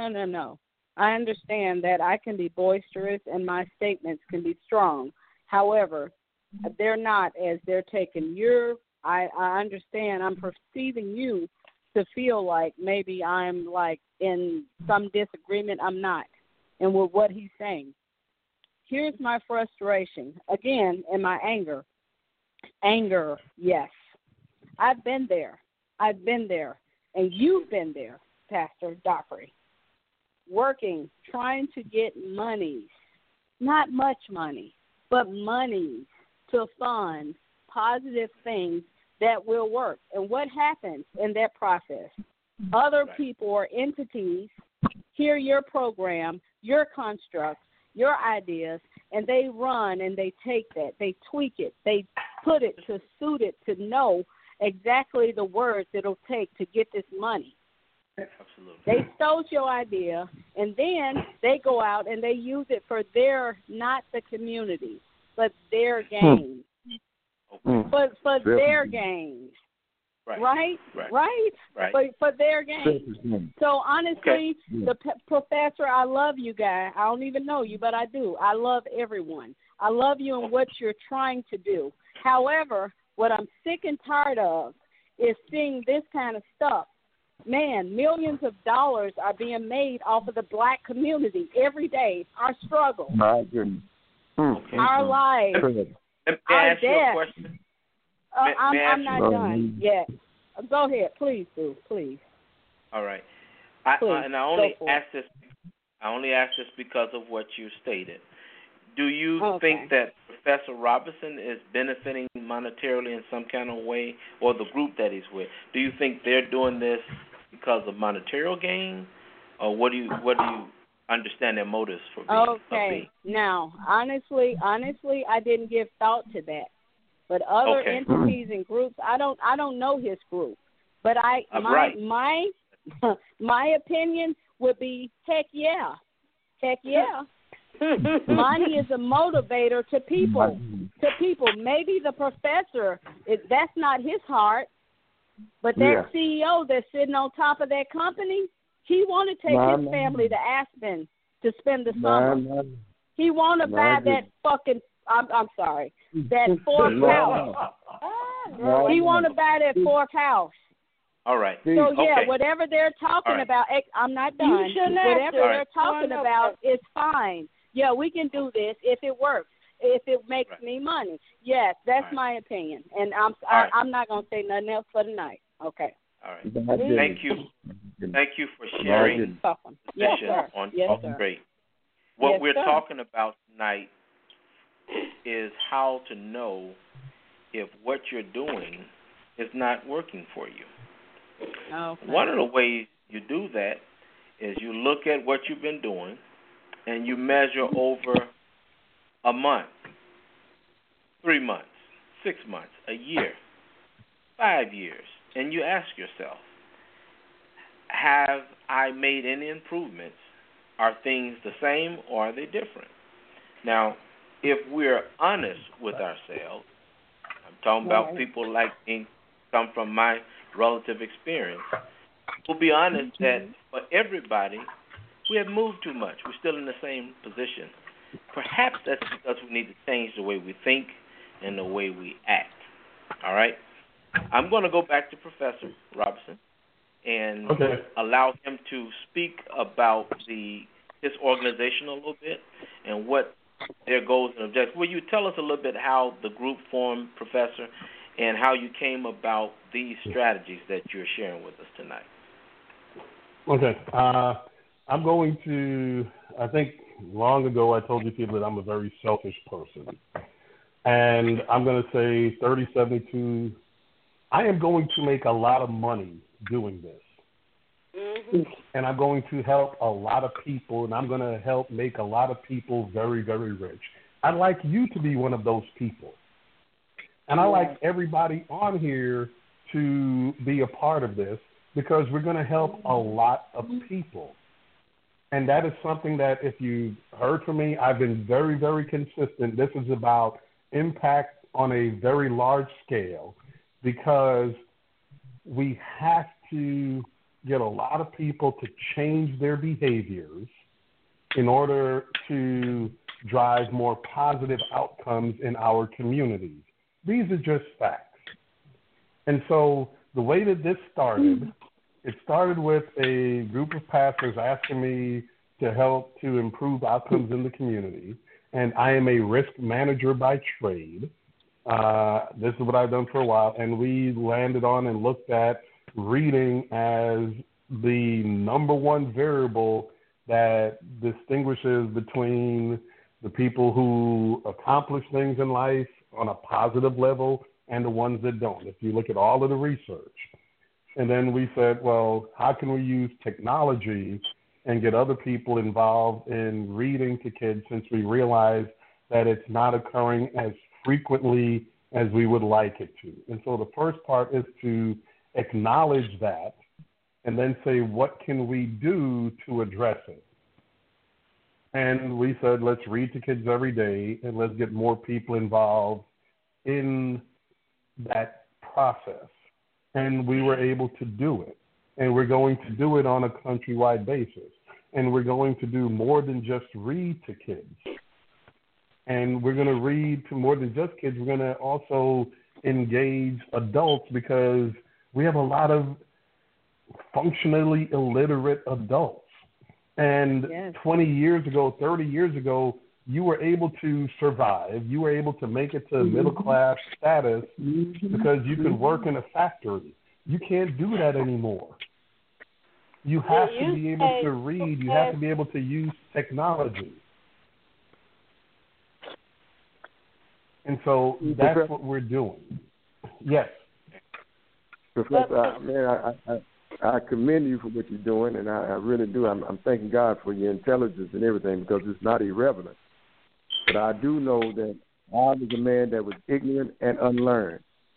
G: I understand that I can be boisterous and my statements can be strong. However, they're not as they're taken. I understand. I'm perceiving you to feel like maybe I'm like in some disagreement. I'm not. And with what he's saying. Here's my frustration. Again, and my anger. Anger, yes. I've been there. And you've been there, Pastor Dockery. Working, trying to get monies. Not much money, but monies to fund positive things that will work. And what happens in that process? Other people or entities hear your program, your constructs, your ideas, and they run and they take that, they tweak it, they put it to suit it to know exactly the words it'll take to get this money.
C: Absolutely.
G: They stole your idea, and then they go out and they use it for their, not the community, but their gains. But for their gains. Right? For their gains. So honestly, the professor, I love you guys. I don't even know you, but I do. I love everyone. I love you and what you're trying to do. However, what I'm sick and tired of is seeing this kind of stuff. Man, millions of dollars are being made off of the black community every day. Our struggle, our lives, our death. I'm not done yet. Go ahead, please, Sue. Please.
C: All right. I only ask this because of what you stated. Do you think that Professor Robinson is benefiting monetarily in some kind of way, or the group that he's with? Do you think they're doing this because of monetary gain, or what do you understand their motives for being?
G: Okay. Now, honestly, I didn't give thought to that. But other entities and groups, I don't know his group. But my opinion would be heck yeah. Money is a motivator to people. Maybe the professor, that's not his heart, but that CEO that's sitting on top of that company, he want to take his family to Aspen to spend the summer. He want to buy that fucking, I'm sorry, that fourth house. He want to buy that fourth house.
C: All right.
G: So, whatever they're talking about, I'm not done. Whatever they're talking about is fine. Yeah, we can do this if it works, if it makes me money. Yes, that's my opinion. And I'm not going to say nothing else for tonight. Okay.
C: All right. Thank you. Thank you for sharing the position on Talk Straight. What we're talking about tonight is how to know if what you're doing is not working for you. One of the ways you do that is you look at what you've been doing and you measure over a month, 3 months, 6 months, a year, 5 years, and you ask yourself, have I made any improvements? Are things the same or are they different? Now, if we're honest with ourselves, I'm talking about people like me, come from my relative experience, we'll be honest that for everybody, we have moved too much. We're still in the same position. Perhaps that's because we need to change the way we think and the way we act. All right? I'm going to go back to Professor Robinson and allow him to speak about his organization a little bit and what their goals and objectives. Will you tell us a little bit how the group formed, Professor, and how you came about these strategies that you're sharing with us tonight?
E: Okay. I'm going to, I think long ago I told you people that I'm a very selfish person. And I'm going to say 3072, I am going to make a lot of money doing this. And I'm going to help a lot of people, and I'm going to help make a lot of people very, very rich. I'd like you to be one of those people. And I like everybody on here to be a part of this because we're going to help a lot of people. And that is something that, if you heard from me, I've been very, very consistent. This is about impact on a very large scale, because we have to get a lot of people to change their behaviors in order to drive more positive outcomes in our communities. These are just facts. And so the way that this started, it started with a group of pastors asking me to help to improve outcomes in the community. And I am a risk manager by trade. This is what I've done for a while. And we landed on and looked at reading as the number one variable that distinguishes between the people who accomplish things in life on a positive level and the ones that don't, if you look at all of the research. And then we said, well, how can we use technology and get other people involved in reading to kids, since we realize that it's not occurring as frequently as we would like it to. And so the first part is to acknowledge that and then say, what can we do to address it? And we said, let's read to kids every day, and let's get more people involved in that process. And we were able to do it. And we're going to do it on a countrywide basis. And we're going to do more than just read to kids. And we're going to read to more than just kids. We're going to also engage adults, because we have a lot of functionally illiterate adults. And 20 years ago, 30 years ago, you were able to survive. You were able to make it to middle-class status because you could work in a factory. You can't do that anymore. You have to be able to read. You have to be able to use technology. And so that's what we're doing. Yes.
H: Professor, man, I commend you for what you're doing, and I really do. I'm thanking God for your intelligence and everything, because it's not irrelevant. But I do know that I was a man that was ignorant and unlearned.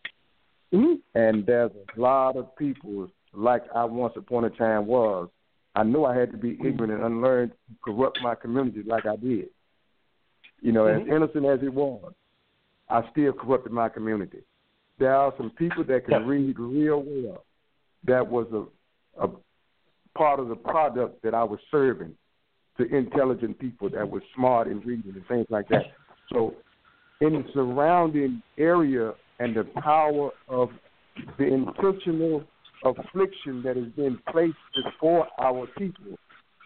H: And there's a lot of people, like I once upon a time was. I know I had to be ignorant and unlearned to corrupt my community like I did. You know, as innocent as it was, I still corrupted my community. There are some people that can read real well. That was a part of the product that I was serving to intelligent people that were smart in reading and things like that. So in the surrounding area and the power of the intentional affliction that has been placed before our people,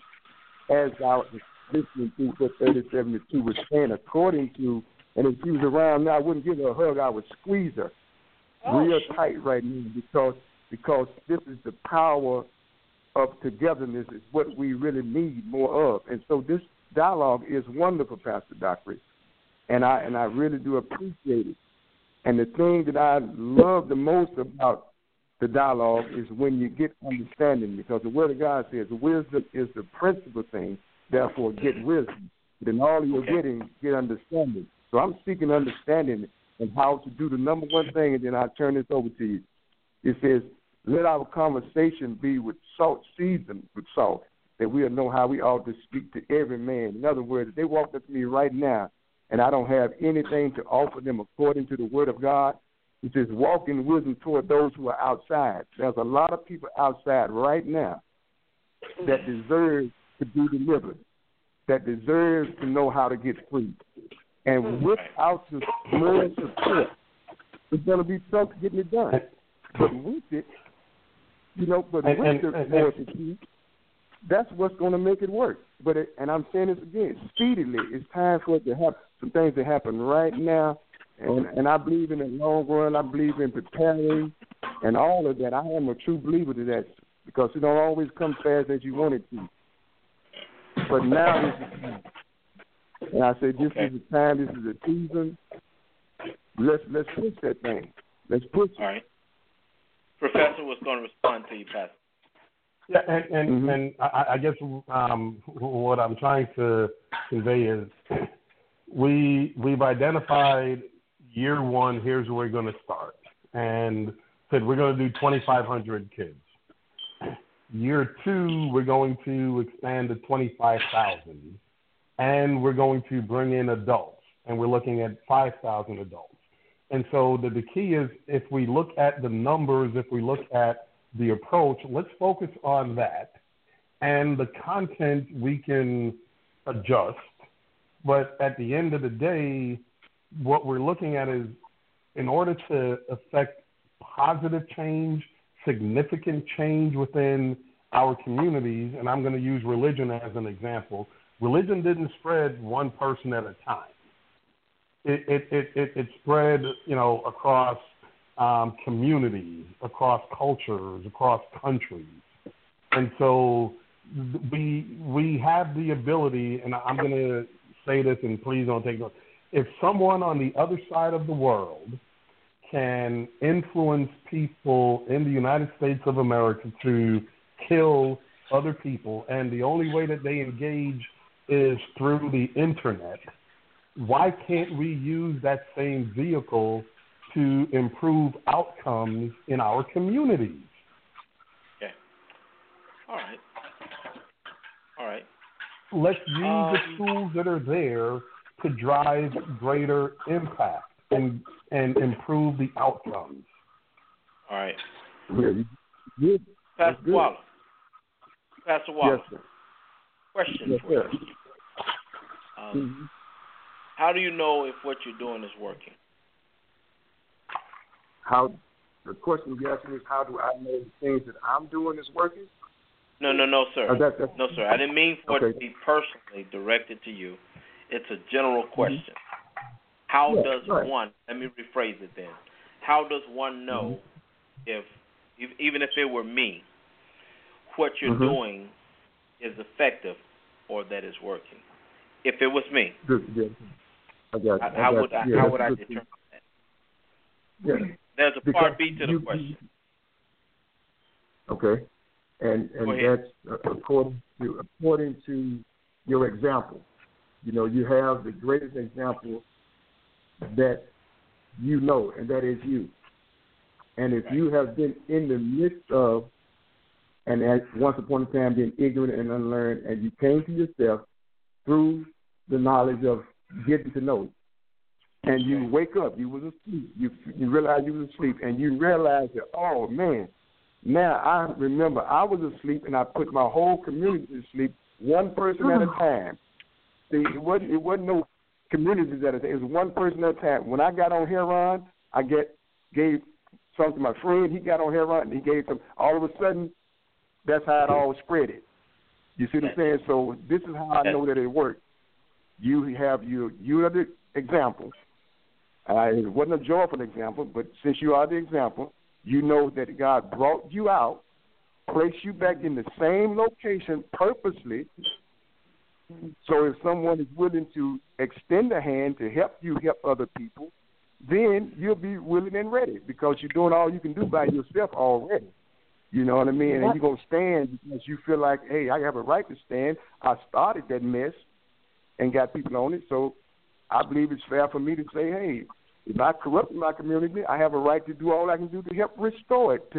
H: as I was listening to what 3072 was saying, according to, and if she was around now, I wouldn't give her a hug, I would squeeze her real tight right now, because this is the power of togetherness is what we really need more of. And so this dialogue is wonderful, Pastor Dockery, and I really do appreciate it. And the thing that I love the most about the dialogue is when you get understanding, because the Word of God says wisdom is the principal thing, therefore get wisdom. Then all you're getting, get understanding. So I'm seeking understanding and how to do the number one thing, and then I'll turn this over to you. It says, let our conversation be with salt, seasoned with salt, that we'll know how we ought to speak to every man. In other words, if they walk up to me right now and I don't have anything to offer them according to the Word of God, it says walk in wisdom toward those who are outside. There's a lot of people outside right now that deserve to be delivered, that deserve to know how to get free. And without the moral support, it's going to be tough getting it done. But with it, you know, with the moral support, that's what's going to make it work. And I'm saying this again, speedily, it's time for it to have some things to happen right now. And I believe in the long run. I believe in preparing and all of that. I am a true believer to that, because it don't always come fast as you want it to. But now is the time. And I say this is the time, this is the season. Let's push that thing. Let's push it.
C: All right. Professor was going to respond to you, Pastor.
E: Yeah, and I guess what I'm trying to convey is we've identified year one, here's where we're going to start. And said we're going to do 2,500 kids. Year 2, we're going to expand to 25,000, and we're going to bring in adults, and we're looking at 5,000 adults. And so the key is, if we look at the numbers, if we look at the approach, let's focus on that. And the content we can adjust. But at the end of the day, what we're looking at is, in order to affect positive change, significant change within our communities, and I'm going to use religion as an example. Religion didn't spread one person at a time. It spread, across communities, across cultures, across countries. And so we have the ability, and I'm going to say this, and please don't take note. If someone on the other side of the world can influence people in the United States of America to kill other people, and the only way that they engage is through the internet, why can't we use that same vehicle to improve outcomes in our communities?
C: Okay. All right.
E: Let's use the tools that are there to drive greater impact and improve the outcomes.
C: All right.
H: Yeah.
C: Pastor Wallace.
H: Yes, sir.
C: Question for you. How do you know if what you're doing is working?
H: The question you're asking is, how do I know the things that I'm doing is working?
C: No, sir. No, sir. I didn't mean for it to be personally directed to you. It's a general question. How does one, let me rephrase it then, how does one know if even if it were me, what you're doing is effective or that is working? If it was me, how would I determine that?
H: Yeah.
C: There's a part B to the question.
H: Okay. And that's according to your example. You have the greatest example that you know, and that is you. And if you have been in the midst of, and at once upon a time being ignorant and unlearned, and you came to yourself through the knowledge of getting to know, and you wake up, you was asleep, you realize you was asleep, and you realize that, oh man, now I remember I was asleep and I put my whole community to sleep, one person at a time. See, it wasn't no communities at a time. It was one person at a time. When I got on Heron, I gave something to my friend. He got on Heron and he gave some. All of a sudden, that's how it all spread it. You see what I'm saying? So this is how I know that it works. You are the example. It wasn't a joyful example, but since you are the example, you know that God brought you out, placed you back in the same location purposely. So if someone is willing to extend a hand to help you help other people, then you'll be willing and ready because you're doing all you can do by yourself already. You know what I mean? And you're going to stand because you feel like, hey, I have a right to stand. I started that mess and got people on it. So I believe it's fair for me to say, hey, if I corrupt my community, I have a right to do all I can do to help restore it,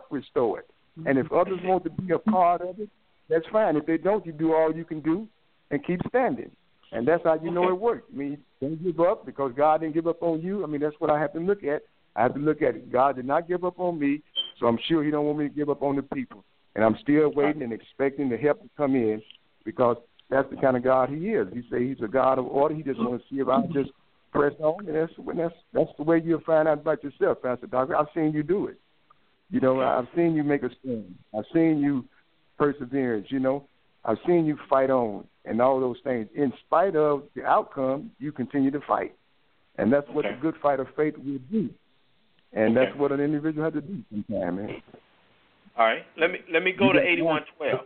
H: And if others want to be a part of it, that's fine. If they don't, you do all you can do and keep standing. And that's how you know it works. I mean, don't give up because God didn't give up on you. I mean, that's what I have to look at. I have to look at it. God did not give up on me, so I'm sure he don't want me to give up on the people. And I'm still waiting and expecting the help to come in because that's the kind of God he is. He says he's a God of order. He just wants to see if I just press on, and that's the way you'll find out about yourself, Pastor Doctor. I've seen you do it. You know, I've seen you make a stand. I've seen you perseverance, you know. I've seen you fight on and all those things. In spite of the outcome, you continue to fight. And that's what the good fight of faith will do. And that's what an individual has to do sometimes, man.
C: All right. Let me go to 8112.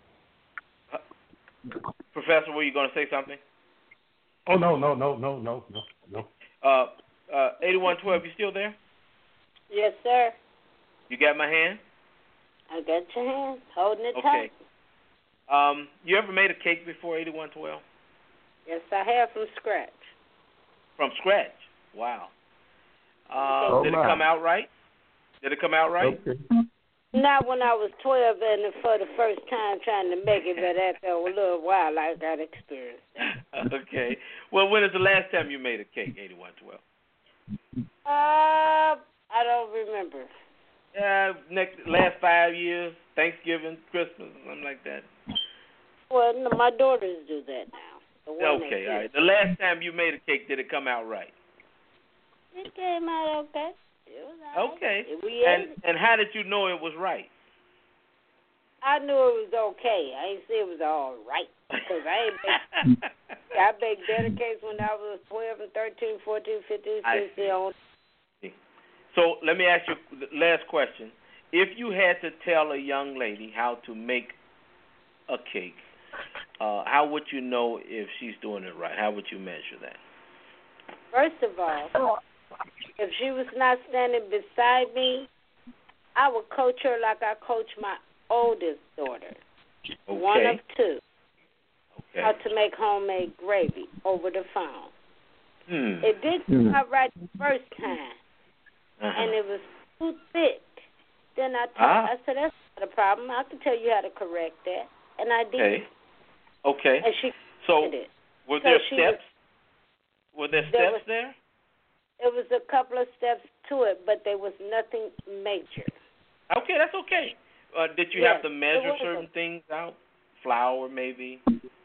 C: Professor, were you going to say something?
E: Oh, no.
C: 8112, you still there?
F: Yes, sir.
C: You got my hand?
F: I got your hand. Holding it
C: tight.
F: Okay.
C: You ever made a cake before, 8112?
F: Yes, I have, from scratch.
C: From scratch? Wow. Did it come out right?
H: Okay.
F: Not when I was 12 and for the first time trying to make it, but after a little while I got experience.
C: Okay. Well, when is the last time you made a cake, 8112?
F: I don't remember.
C: Last 5 years, Thanksgiving, Christmas, something like that.
F: Well, no, my daughters do that now.
C: Okay, all right. The last time you made a cake, did it come out right?
F: It came out okay. It was all right.
C: Okay.
F: We ate it.
C: And how did you know it was right?
F: I knew it was okay. I ain't say it was all right. Because I baked better cakes when I was 12 and 13, 14, 15, 16 on.
C: So let me ask you the last question. If you had to tell a young lady how to make a cake, how would you know if she's doing it right? How would you measure that?
F: First of all, if she was not standing beside me, I would coach her like I coach my oldest daughter, one of two, how to make homemade gravy over the phone. It didn't come out right the first time, and it was too thick. Then I said, that's not a problem. I can tell you how to correct that, and I did.
C: Okay.
F: And she did it.
C: Were there steps? Were there steps there?
F: It was a couple of steps to it, but there was nothing major.
C: Okay, that's okay. Did you have to measure certain things out? Flour, maybe?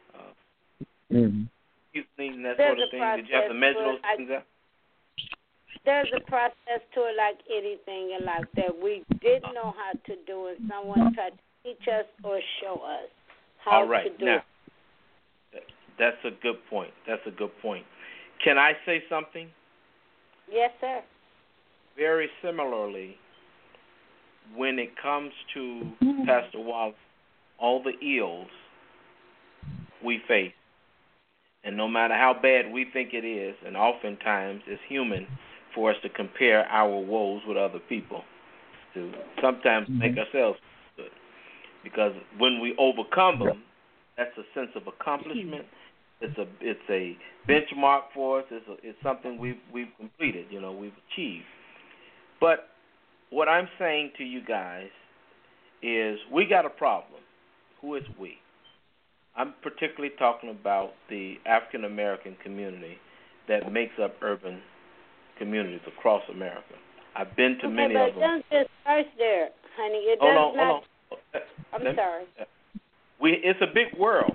C: Seasoning, that sort of thing? Did you have to measure those things out?
F: There's a process to it like anything in life that we didn't know how to do, and someone tried to teach us or show us how to do it.
C: That's a good point. Can I say something?
F: Yes, sir.
C: Very similarly, when it comes to Pastor Wallace, all the ills we face, and no matter how bad we think it is, and oftentimes it's human for us to compare our woes with other people, to sometimes make ourselves good. Because when we overcome them, that's a sense of accomplishment. It's a benchmark for us. It's something we've completed. We've achieved. But what I'm saying to you guys is we got a problem. Who is we? I'm particularly talking about the African American community that makes up urban communities across America. I've been to many of them.
F: But don't just start there, honey.
C: Hold on.
F: I'm sorry.
C: It's a big world.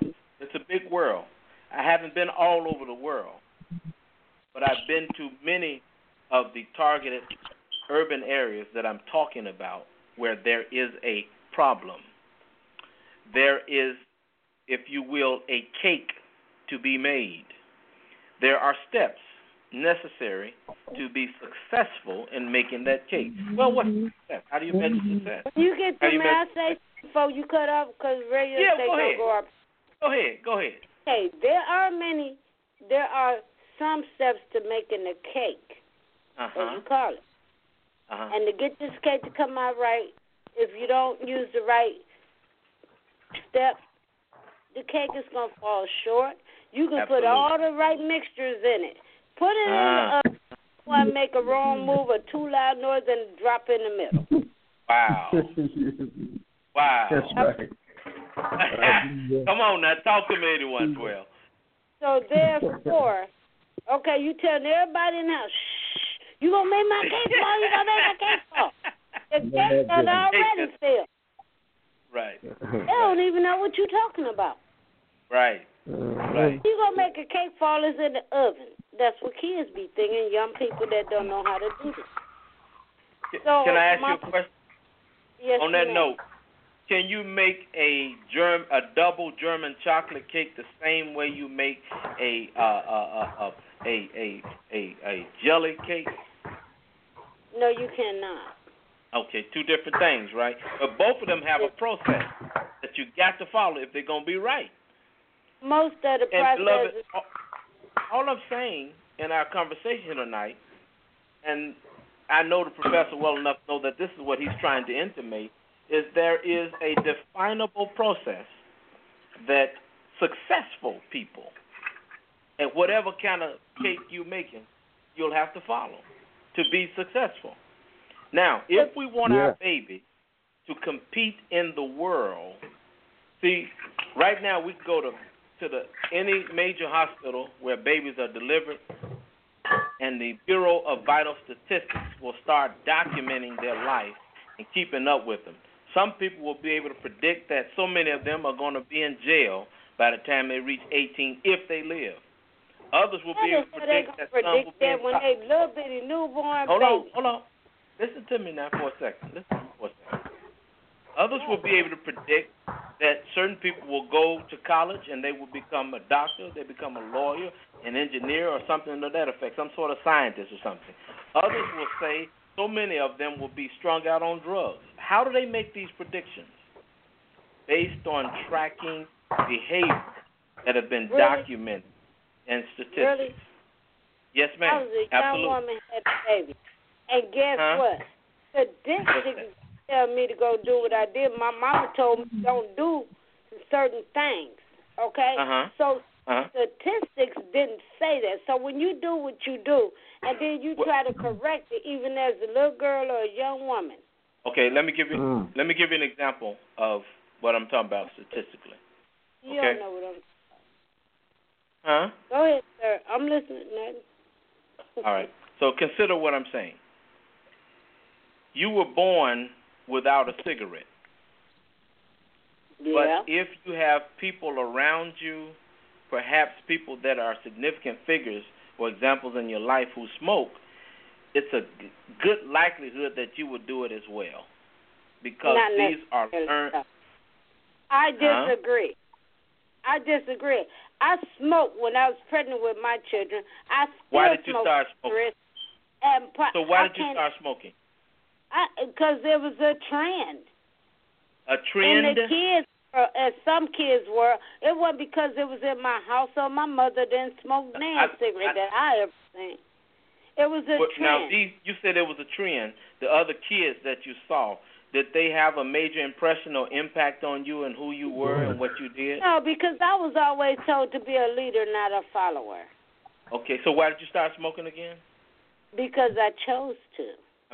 C: I haven't been all over the world, but I've been to many of the targeted urban areas that I'm talking about where there is a problem. There is, if you will, a cake to be made. There are steps necessary to be successful in making that cake. Well, what's success? How do you measure success?
F: You get to me, I say before you cut off because radio stations go up.
C: Go ahead.
F: Okay, there are some steps to making a cake, as you call it. And to get this cake to come out right, if you don't use the right steps, the cake is going to fall short. You can put all the right mixtures in it. Put it in the oven, and make a wrong move, a too loud noise, and drop in the middle.
C: Wow.
H: That's right.
C: Come on now, talk to me, 8112.
F: So therefore, okay, you telling everybody now, shh, you gonna make my cake fall? You gonna make my cake fall? The cake done already fell.
C: Right.
F: They don't even know what you're talking about.
C: Right.
F: You gonna make a cake fall is in the oven. That's what kids be thinking. Young people that don't know how to do this. So
C: can I ask you a question?
F: Yes.
C: On that note, can you make a double German chocolate cake the same way you make a jelly cake?
F: No, you cannot.
C: Okay, two different things, right? But both of them have a process that you got to follow if they're gonna be right.
F: Most of the process.
C: All I'm saying in our conversation tonight, and I know the professor well enough to know that this is what he's trying to intimate, is there is a definable process that successful people, at whatever kind of cake you're making, you'll have to follow to be successful. Now, if we want our baby to compete in the world. See, right now we can go to any major hospital where babies are delivered, and the Bureau of Vital Statistics will start documenting their life and keeping up with them. Some people will be able to predict that so many of them are going to be in jail by the time they reach 18 if they live. Others will be able to predict that some will be in
F: when they little bitty newborn
C: babies. Hold on. Listen to me now for a second. Others will be able to predict that certain people will go to college and they will become a doctor, they become a lawyer, an engineer, or something to that effect, some sort of scientist or something. Others will say so many of them will be strung out on drugs. How do they make these predictions? Based on tracking behavior that have been documented and statistics.
F: Really?
C: Yes, ma'am.
F: I was a young woman had a baby. And guess what? Statistics tell me to go do what I did. My mama told me don't do certain things, okay? So statistics didn't say that. So when you do what you do, and then you try to correct it, even as a little girl or a young woman.
C: Okay, let me give you an example of what I'm talking about statistically.
F: You don't know what I'm talking about. Go ahead, sir. I'm listening, Nathan.
C: All right. So consider what I'm saying. You were born without a cigarette.
F: Yeah.
C: But if you have people around you, perhaps people that are significant figures or examples in your life who smoke, it's a good likelihood that you would do it as well. Because these are learned.
F: I disagree. I smoked when I was pregnant with my children.
C: Why did you start smoking? So why did you start smoking?
F: Because there was a trend.
C: A trend?
F: And the kids, as some kids were, it wasn't because it was in my house or my mother didn't smoke cigarette that I ever seen. It was a trend.
C: Now, you said it was a trend. The other kids that you saw, did they have a major impression or impact on you and who you were and what you did?
F: No, because I was always told to be a leader, not a follower.
C: Okay, so why did you start smoking again?
F: Because I chose to.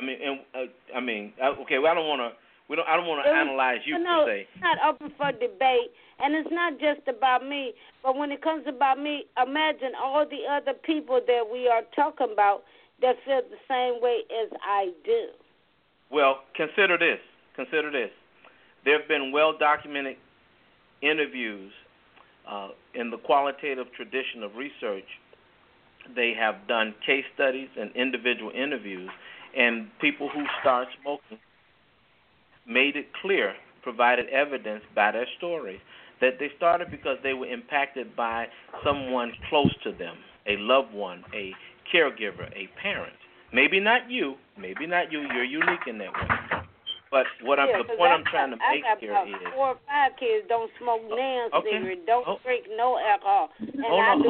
C: Okay. Well, I don't want to analyze you per se.
F: It's not open for debate, and it's not just about me. But when it comes about me, imagine all the other people that we are talking about that feel the same way as I do.
C: Well, consider this. There have been well-documented interviews in the qualitative tradition of research. They have done case studies and individual interviews, and people who start smoking made it clear, provided evidence by their stories, that they started because they were impacted by someone close to them, a loved one, a caregiver, a parent. Maybe not you, you're unique in that way. But the point I'm trying to make here is
F: 4 or 5 kids don't smoke cigarette, don't drink no alcohol, and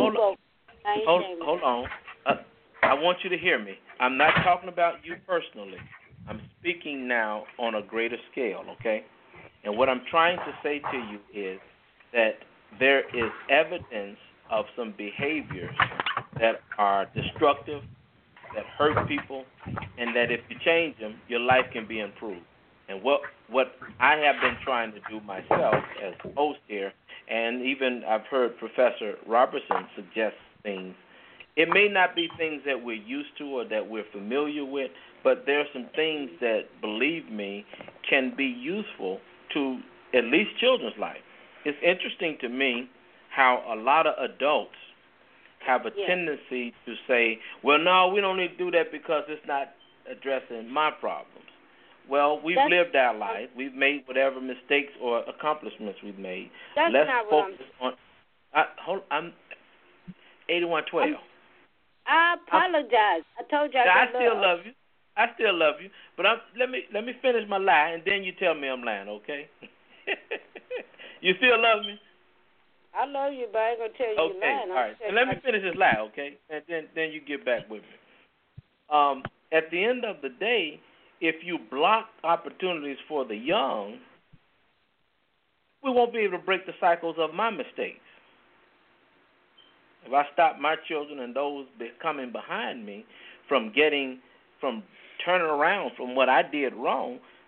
C: Hold on. I want you to hear me. I'm not talking about you personally. I'm speaking now on a greater scale, okay? And what I'm trying to say to you is that there is evidence of some behaviors that are destructive, that hurt people, and that if you change them, your life can be improved. And what I have been trying to do myself as host here, and even I've heard Professor Robertson suggest things. It may not be things that we're used to or that we're familiar with, but there are some things that, believe me, can be useful to at least children's life. It's interesting to me how a lot of adults have a tendency to say, well, no, we don't need to do that because it's not addressing my problems. Well, we've lived our lives. We've made whatever mistakes or accomplishments we've made. Let's focus on. I'm 8112.
F: I apologize. I told you
C: I still love you. But let me finish my lie, and then you tell me I'm lying, okay? You still love me?
F: I love you, but I ain't gonna tell you you're lying.
C: All right. So let me finish this lie, okay? And then you get back with me. At the end of the day, if you block opportunities for the young, we won't be able to break the cycles of my mistakes. If I stop my children and those coming behind me from turning around from what I did wrong,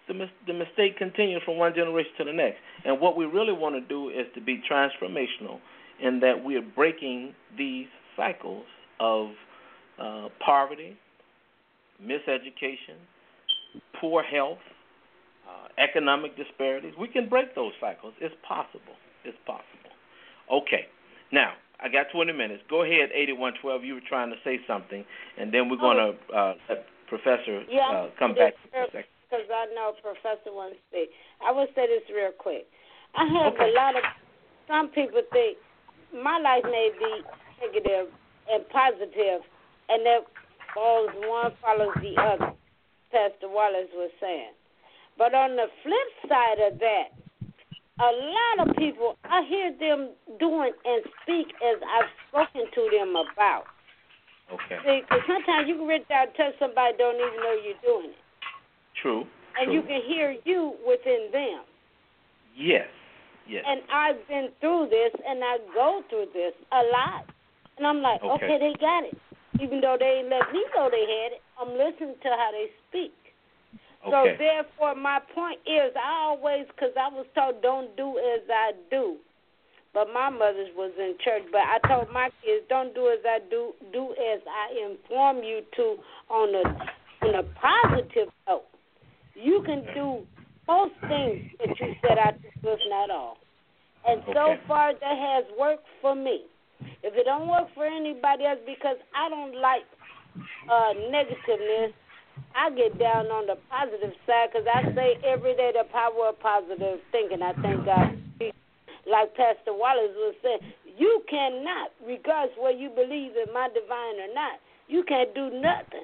C: the mistake continues from one generation to the next. And what we really want to do is to be transformational in that we are breaking these cycles of poverty, miseducation, poor health, economic disparities. We can break those cycles. It's possible. It's possible. Okay. Now, I got 20 minutes. Go ahead, 8112. You were trying to say something, and then we're going to let Professor come back for a second.
F: Because I know Professor wants to speak. I will say this real quick. I have a lot of, some people think my life may be negative and positive, and that one follows the other, Pastor Wallace was saying. But on the flip side of that, a lot of people, I hear them doing and speak as I've spoken to them about.
C: Okay.
F: See, because sometimes you can reach out and touch somebody don't even know you're doing it.
C: True.
F: And you can hear you within them.
C: Yes. Yes.
F: And I've been through this, and I go through this a lot. And I'm like, okay, they got it. Even though they ain't let me know they had it, I'm listening to how they speak. So therefore, my point is, I always, because I was told, don't do as I do. But my mother was in church. But I told my kids, don't do as I do, do as I inform you to on a positive note. You can do most things that you set out to do, if not all. And so far, that has worked for me. If it don't work for anybody else, because I don't like negativeness, I get down on the positive side because I say every day the power of positive thinking. I thank God. Like Pastor Wallace was saying, you cannot, regardless whether you believe in my divine or not, you can't do nothing.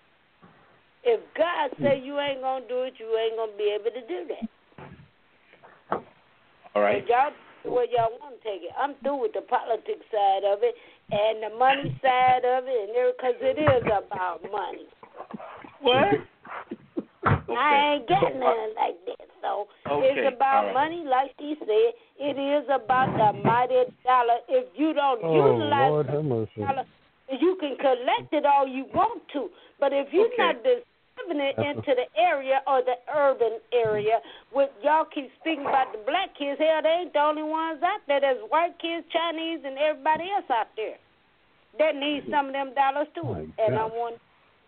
F: If God say you ain't going to do it, you ain't going to be able to do that.
C: All right.
F: And y'all do where y'all want to take it. I'm through with the politics side of it and the money side of it, and because it is about money.
C: What?
F: I ain't got nothing like that. So it's about money, like she said. It is about the mighty dollar. If you don't utilize the dollar, you can collect it all you want to. But if you're not distributing it into the area or the urban area, with y'all keep speaking about the black kids, hell, they ain't the only ones out there. There's white kids, Chinese, and everybody else out there that needs some of them dollars too. And I want.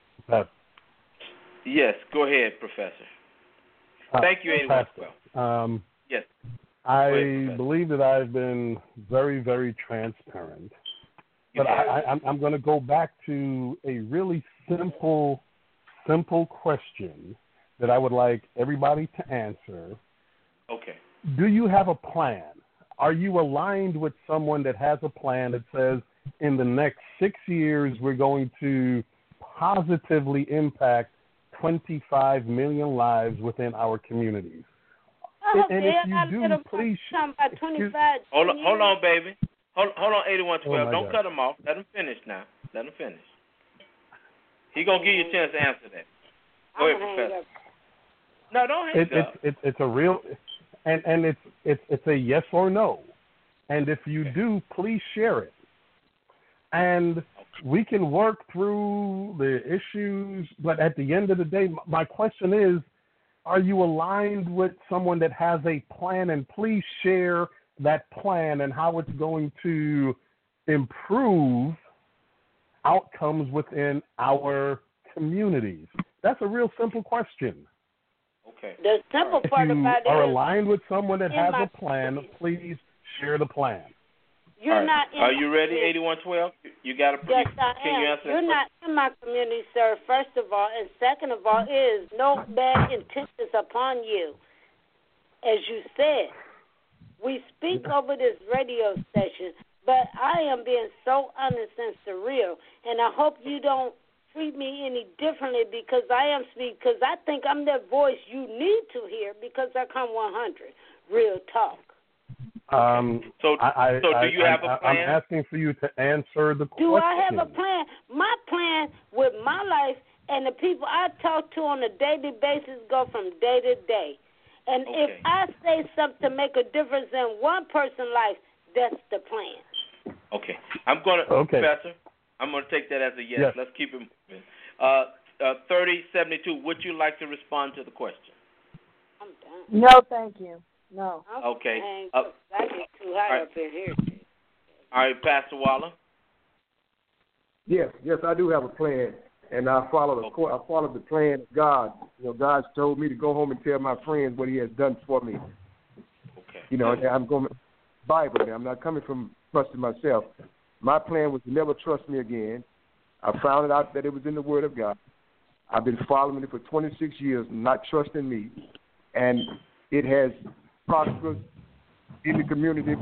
C: Yes, go ahead, Professor. Thank you, 8112. Yes.
E: I believe that I've been very, very transparent. But I'm going to go back to a really simple question that I would like everybody to answer.
C: Okay.
E: Do you have a plan? Are you aligned with someone that has a plan that says in the next 6 years we're going to positively impact 25 million lives within our communities? And if you do, please.
C: Hold on, baby. Hold on, 8112. Don't
E: God.
C: cut him off. Let him finish now. Let him finish. He gonna give you a chance to answer that. Go ahead, Professor. No, don't hang up.
E: It's a real, and it's a yes or no. And if you do, please share it. And we can work through the issues, but at the end of the day, my question is, are you aligned with someone that has a plan? And please share that plan and how it's going to improve outcomes within our communities. That's a real simple question.
C: Okay.
F: The simple part about it is,
E: if you are aligned with someone that has a plan, please share the plan.
F: You're not.
C: Are you ready, 8112? You got to.
F: Yes, I am.
C: Can you answer
F: You're not in my community, sir. First of all, and second of all, is no bad intentions upon you. As you said, we speak over this radio station, but I am being so honest and surreal, and I hope you don't treat me any differently because I am speaking. Because I think I'm that voice you need to hear because I come 100. Real talk.
C: So do you have a plan?
E: I'm asking for you to answer the question.
F: Do I have a plan? My plan with my life and the people I talk to on a daily basis go from day to day. And if I say something to make a difference in one person's life, that's the plan.
C: Okay. Professor, I'm going to take that as a yes. Let's keep it moving. 3072, would you like to respond to the question?
G: No, thank you. No.
C: Okay.
F: I get too high up in here.
C: All right, Pastor Waller.
H: Yes, I do have a plan, and I follow the plan of God. You know, God's told me to go home and tell my friends what He has done for me.
C: Okay.
H: You know, and I'm going Bible. I'm not coming from trusting myself. My plan was to never trust me again. I found out that it was in the Word of God. I've been following it for 26 years, not trusting me, and it has prospered in the community.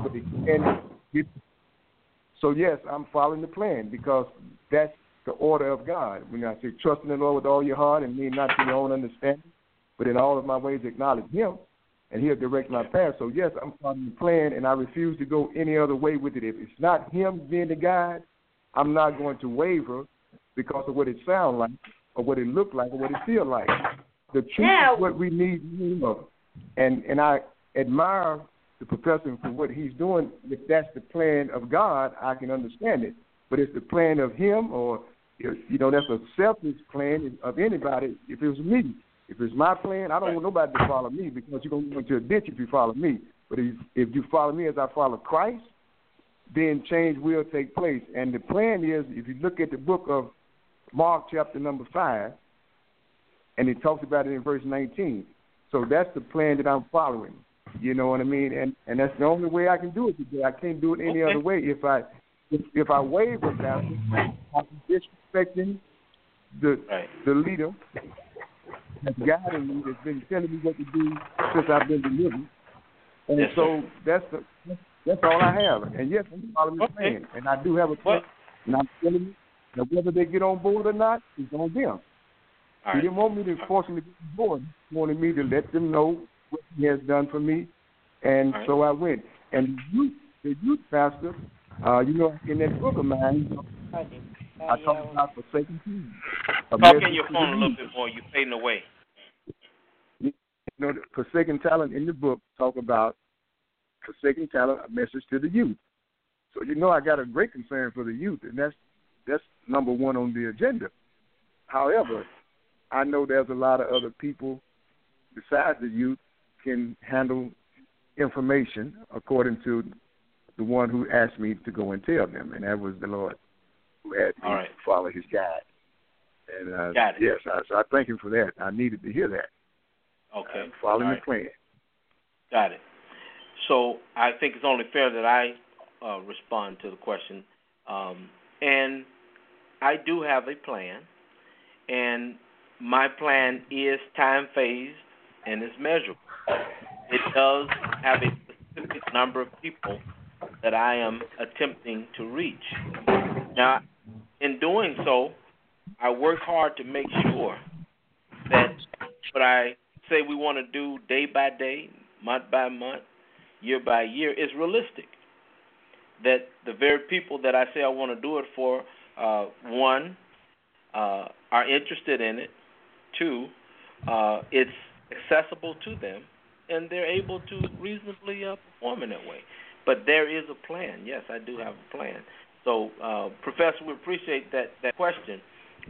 H: So yes, I'm following the plan because that's the order of God. When I say trust in the Lord with all your heart and lean not to your own understanding, but in all of my ways acknowledge Him, and He'll direct my path. So yes, I'm following the plan, and I refuse to go any other way with it. If it's not Him being the guide, I'm not going to waver because of what it sounds like, or what it looked like, or what it feels like. The truth is what we need of. And I admire the professor for what he's doing. If that's the plan of God, I can understand it. But it's the plan of him, or, you know, that's a selfish plan of anybody. If it was me, if it's my plan, I don't want nobody to follow me because you're going to go into a ditch if you follow me. But if you follow me as I follow Christ, then change will take place. And the plan is, if you look at the book of Mark chapter number 5, and it talks about it in verse 19. So that's the plan that I'm following. You know what I mean? And that's the only way I can do it today. I can't do it any other way. If I waver, Pastor, I'm disrespecting the leader that's guiding me, that's been telling me what to do since I've been delivered. And so that's all I have. And yes, I'm following the plan. And I do have a plan. And I'm telling you that whether they get on board or not, it's on them. He didn't want me to force him to get on board. He wanted me to let them know what he has done for me. And so I went. And the youth pastor, you know, in that book of mine, I talk about forsaken talent.
C: Talk in your phone a little bit more. You're fading away.
H: You know, the forsaken talent in the book talk about forsaken talent, a message to the youth. So you know I got a great concern for the youth, and that's number one on the agenda. However, I know there's a lot of other people besides the youth can handle information according to the one who asked me to go and tell them, and that was the Lord who had me to follow His guide. And yes, so I thank Him for that. I needed to hear that.
C: Okay.
H: Following the plan.
C: Got it. So I think it's only fair that I respond to the question. And I do have a plan, and my plan is time-phased and is measurable. It does have a specific number of people that I am attempting to reach. Now, in doing so, I work hard to make sure that what I say we want to do day by day, month by month, year by year is realistic. That the very people that I say I want to do it for, one, are interested in it. Two, it's accessible to them, and they're able to reasonably perform in that way. But there is a plan. Yes, I do have a plan. So, Professor, we appreciate that question.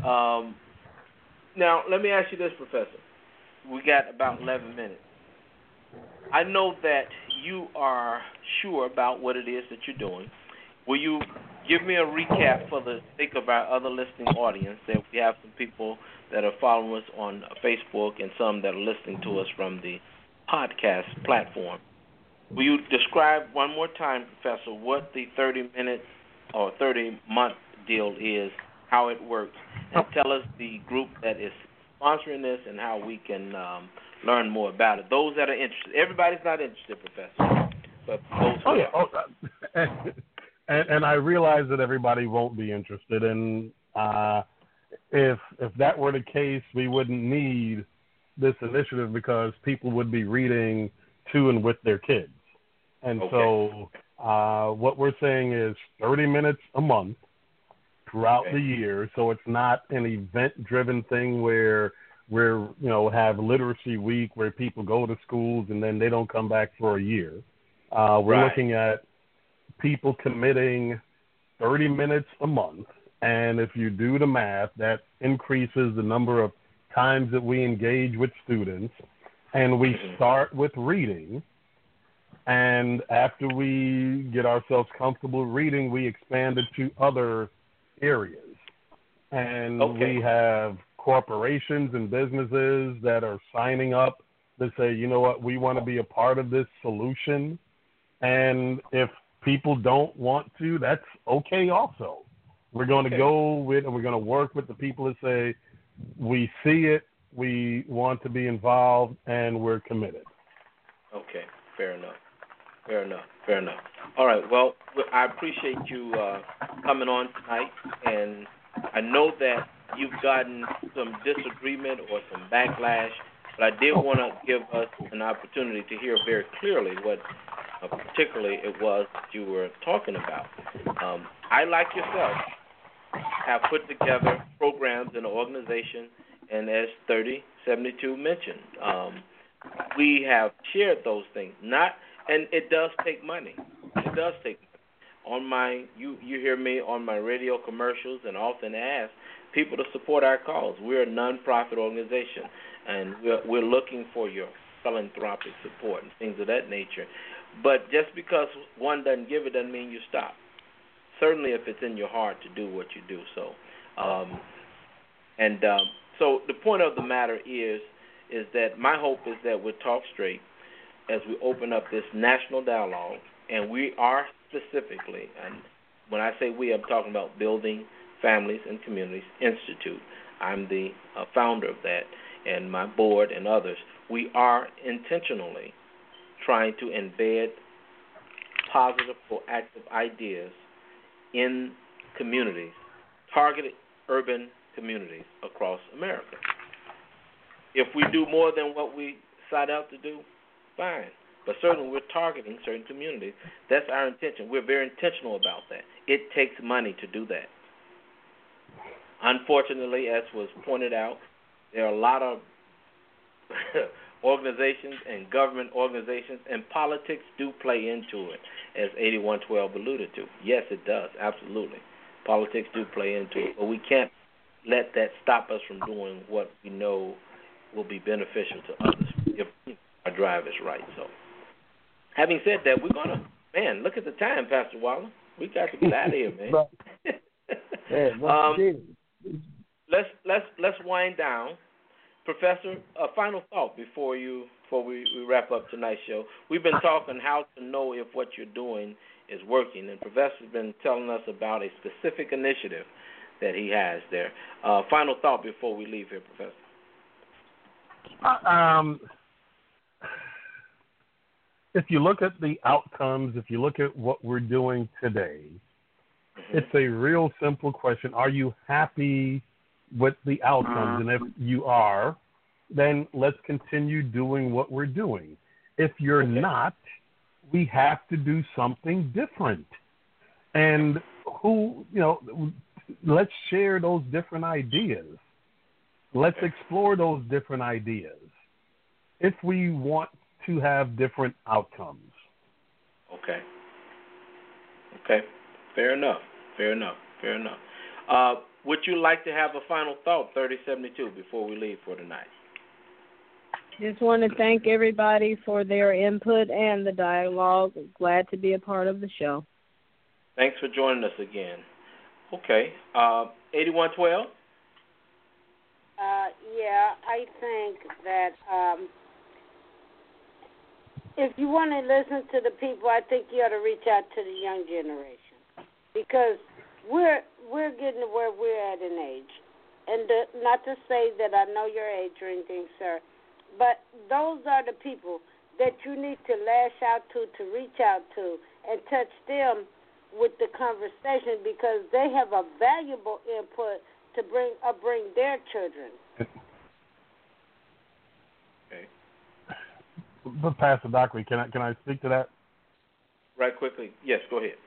C: Now, let me ask you this, Professor. We got about 11 minutes. I know that you are sure about what it is that you're doing. Will you give me a recap for the sake of our other listening audience? That we have some people that are following us on Facebook and some that are listening to us from the podcast platform. Will you describe one more time, Professor, what the 30-minute or 30-month deal is, how it works, and tell us the group that is sponsoring this and how we can learn more about it. Those that are interested. Everybody's not interested, Professor. But those
E: And I realize that everybody won't be interested. And if that were the case, we wouldn't need this initiative because people would be reading to and with their kids. And so what we're saying is 30 minutes a month throughout the year. So it's not an event-driven thing where we're, have literacy week where people go to schools and then they don't come back for a year. We're looking at people committing 30 minutes a month. And if you do the math, that increases the number of times that we engage with students. And we start with reading. And after we get ourselves comfortable reading, we expand it to other areas. And we have corporations and businesses that are signing up that say, you know what, we want to be a part of this solution. And if people don't want to, that's okay also. We're going to go with and we're going to work with the people that say, we see it, we want to be involved, and we're committed.
C: Okay, fair enough. All right, well, I appreciate you coming on tonight, and I know that you've gotten some disagreement or some backlash, but I did want to give us an opportunity to hear very clearly what particularly it was that you were talking about. I, like yourself, have put together programs in an organization, and as 3072 mentioned, we have shared those things. And it does take money. It does take money. You hear me on my radio commercials and often ask people to support our cause. We're a non-profit organization, and we're looking for your philanthropic support and things of that nature. But just because one doesn't give it doesn't mean you stop. Certainly if it's in your heart to do what you do. So, so the point of the matter is that my hope is that with Talk Straight, as we open up this national dialogue, and we are specifically, and when I say we, I'm talking about Building Families and Communities Institute. I'm the founder of that, and my board and others. We are intentionally trying to embed positive, proactive ideas in communities, targeted urban communities across America. If we do more than what we set out to do, fine. But certainly we're targeting certain communities. That's our intention. We're very intentional about that. It takes money to do that. Unfortunately, as was pointed out, there are a lot of organizations and government organizations, and politics do play into it, as 8112 alluded to. Yes, it does, absolutely. Politics do play into it, but we can't let that stop us from doing what we know will be beneficial to others if our drive is right. So, having said that, we're going to, look at the time, Pastor Waller. We got to get out of here, man. Let's wind down. Professor, a final thought before we wrap up tonight's show. We've been talking how to know if what you're doing is working, and Professor's been telling us about a specific initiative that he has there. Final thought before we leave here, Professor.
E: If you look at the outcomes, if you look at what we're doing today, it's a real simple question. Are you happy with the outcomes? And if you are, then let's continue doing what we're doing. If you're not, we have to do something different. And let's share those different ideas. Let's explore those different ideas if we want to have different outcomes.
C: Okay. Fair enough. Would you like to have a final thought, 3072, before we leave for tonight?
G: Just want to thank everybody for their input and the dialogue. Glad to be a part of the show.
C: Thanks for joining us again. Okay. 8112?
F: I think that if you want to listen to the people, I think you ought to reach out to the young generation, because we're getting to where we're at in age. And not to say that I know your age or anything, sir, but those are the people that you need to lash out to reach out to, and touch them with the conversation, because they have a valuable input to bring their children.
C: Okay.
E: But Pastor Dockery, can I speak to that?
C: Right, quickly. Yes, go ahead.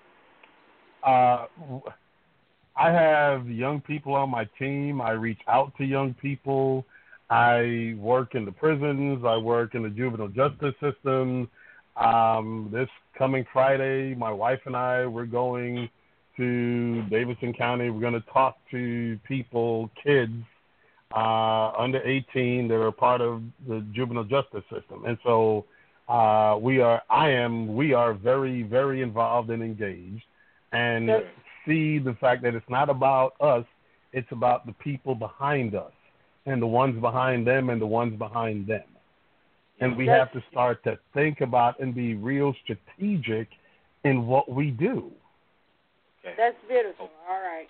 E: I have young people on my team. I reach out to young people. I work in the prisons. I work in the juvenile justice system. This coming Friday, my wife and I, we're going to Davidson County. We're going to talk to people, kids, under 18 that are part of the juvenile justice system. And so we are very, very involved and engaged, and see the fact that it's not about us, it's about the people behind us and the ones behind them and the ones behind them. And we have to start to think about and be real strategic in what we do.
F: Okay. That's beautiful. All right.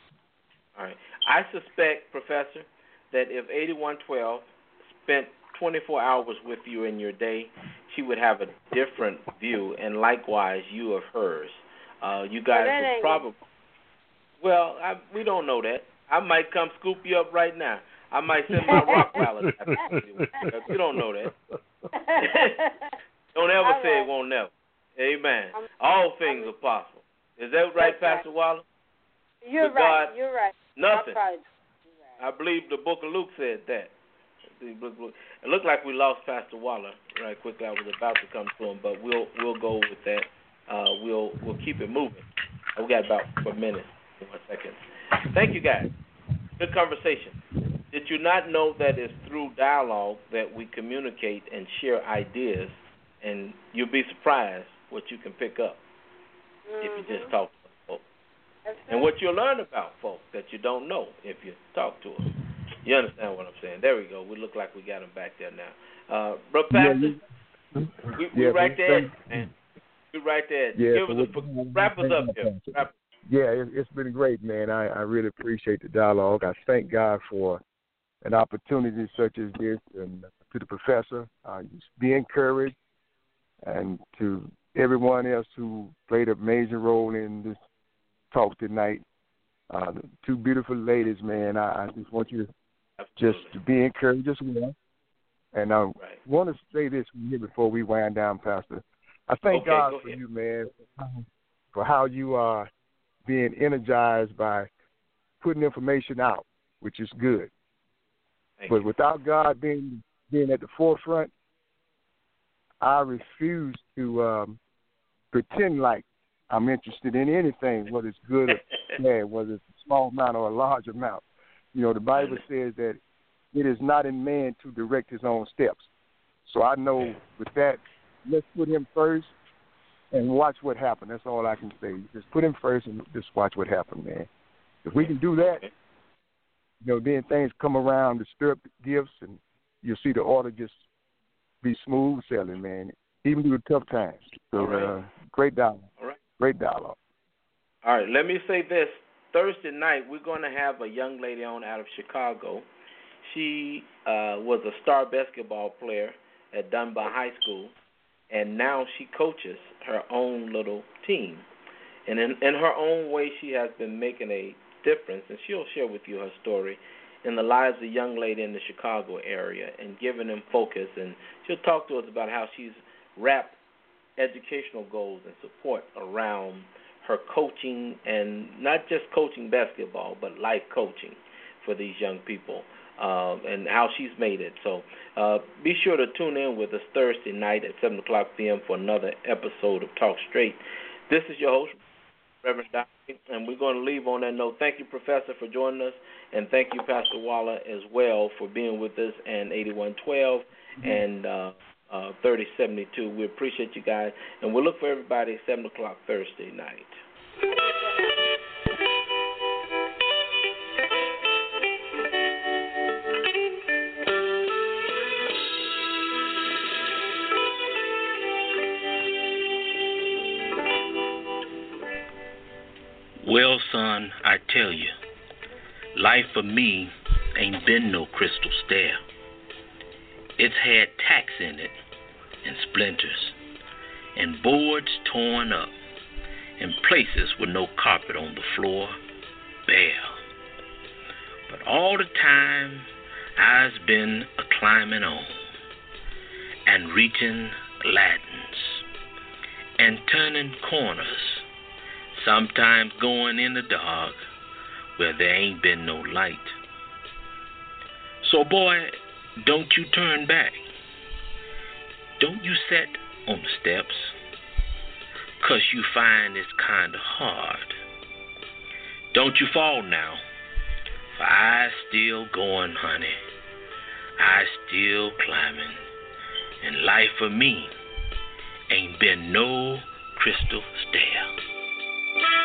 C: I suspect, Professor, that if 8112 spent 24 hours with you in your day, she would have a different view, and likewise you of hers. You guys would probably... Well, we don't know that. I might come scoop you up right now. I might send my rock pilot. You don't know that. Don't ever say it won't never. Amen. All things are possible. Is that right, Pastor Waller?
F: You're right. You're right.
C: Nothing. I believe the book of Luke said that. It looked like we lost Pastor Waller right quickly. I was about to come to him, but we'll go with that. We'll keep it moving. We got about 4 minutes, 1 second. Thank you, guys. Good conversation. Did you not know that it's through dialogue that we communicate and share ideas, and you'll be surprised what you can pick up if you just talk to folks. And what you'll learn about folks that you don't know if you talk to them. You understand what I'm saying? There we go. We look like we got him back there now. Brother Pastor, we're right there. Man. We're right there.
H: Yeah,
C: wrap us up here.
H: Yeah, it's been great, man. I really appreciate the dialogue. I thank God for an opportunity such as this, and to the professor, just be encouraged, and to everyone else who played a major role in this talk tonight. The two beautiful ladies, man, I just want you to just to be encouraged as well. And I want to say this here before we wind down, Pastor. I thank God for you, man, for how you are being energized by putting information out, which is good. But without God being at the forefront, I refuse to pretend like I'm interested in anything, whether it's good or bad, whether it's a small amount or a large amount. You know, the Bible says that it is not in man to direct his own steps. So I know with that, let's put him first and watch what happens. That's all I can say. Just put him first and just watch what happens, man. If we can do that, you know, then things come around to stir up the gifts, and you'll see the order just be smooth sailing, man, even through the tough times. So great dialogue.
C: All right.
H: Great dialogue.
C: All right, let me say this. Thursday night, we're going to have a young lady on out of Chicago. She was a star basketball player at Dunbar High School, and now she coaches her own little team. And in her own way, she has been making a difference, and she'll share with you her story in the lives of young lady in the Chicago area and giving them focus. And she'll talk to us about how she's wrapped educational goals and support around her coaching, and not just coaching basketball, but life coaching for these young people, and how she's made it. So be sure to tune in with us Thursday night at 7 o'clock p.m. for another episode of Talk Straight. This is your host, Reverend Doc, and we're going to leave on that note. Thank you, Professor, for joining us, and thank you, Pastor Waller, as well, for being with us, and 8112 and 3072. We appreciate you guys, and we'll look for everybody at 7 o'clock Thursday night.
B: Well, son, I tell you, life for me ain't been no crystal stair. It's had tacks in it and splinters and boards torn up and places with no carpet on the floor, bare. But all the time I's been a-climbing on and reaching ladders and turning corners, sometimes going in the dark where there ain't been no light. So, boy, don't you turn back. Don't you sit on the steps, 'cause you find it's kind of hard. Don't you fall now, for I's still going, honey. still climbing, and life for me ain't been no crystal stair.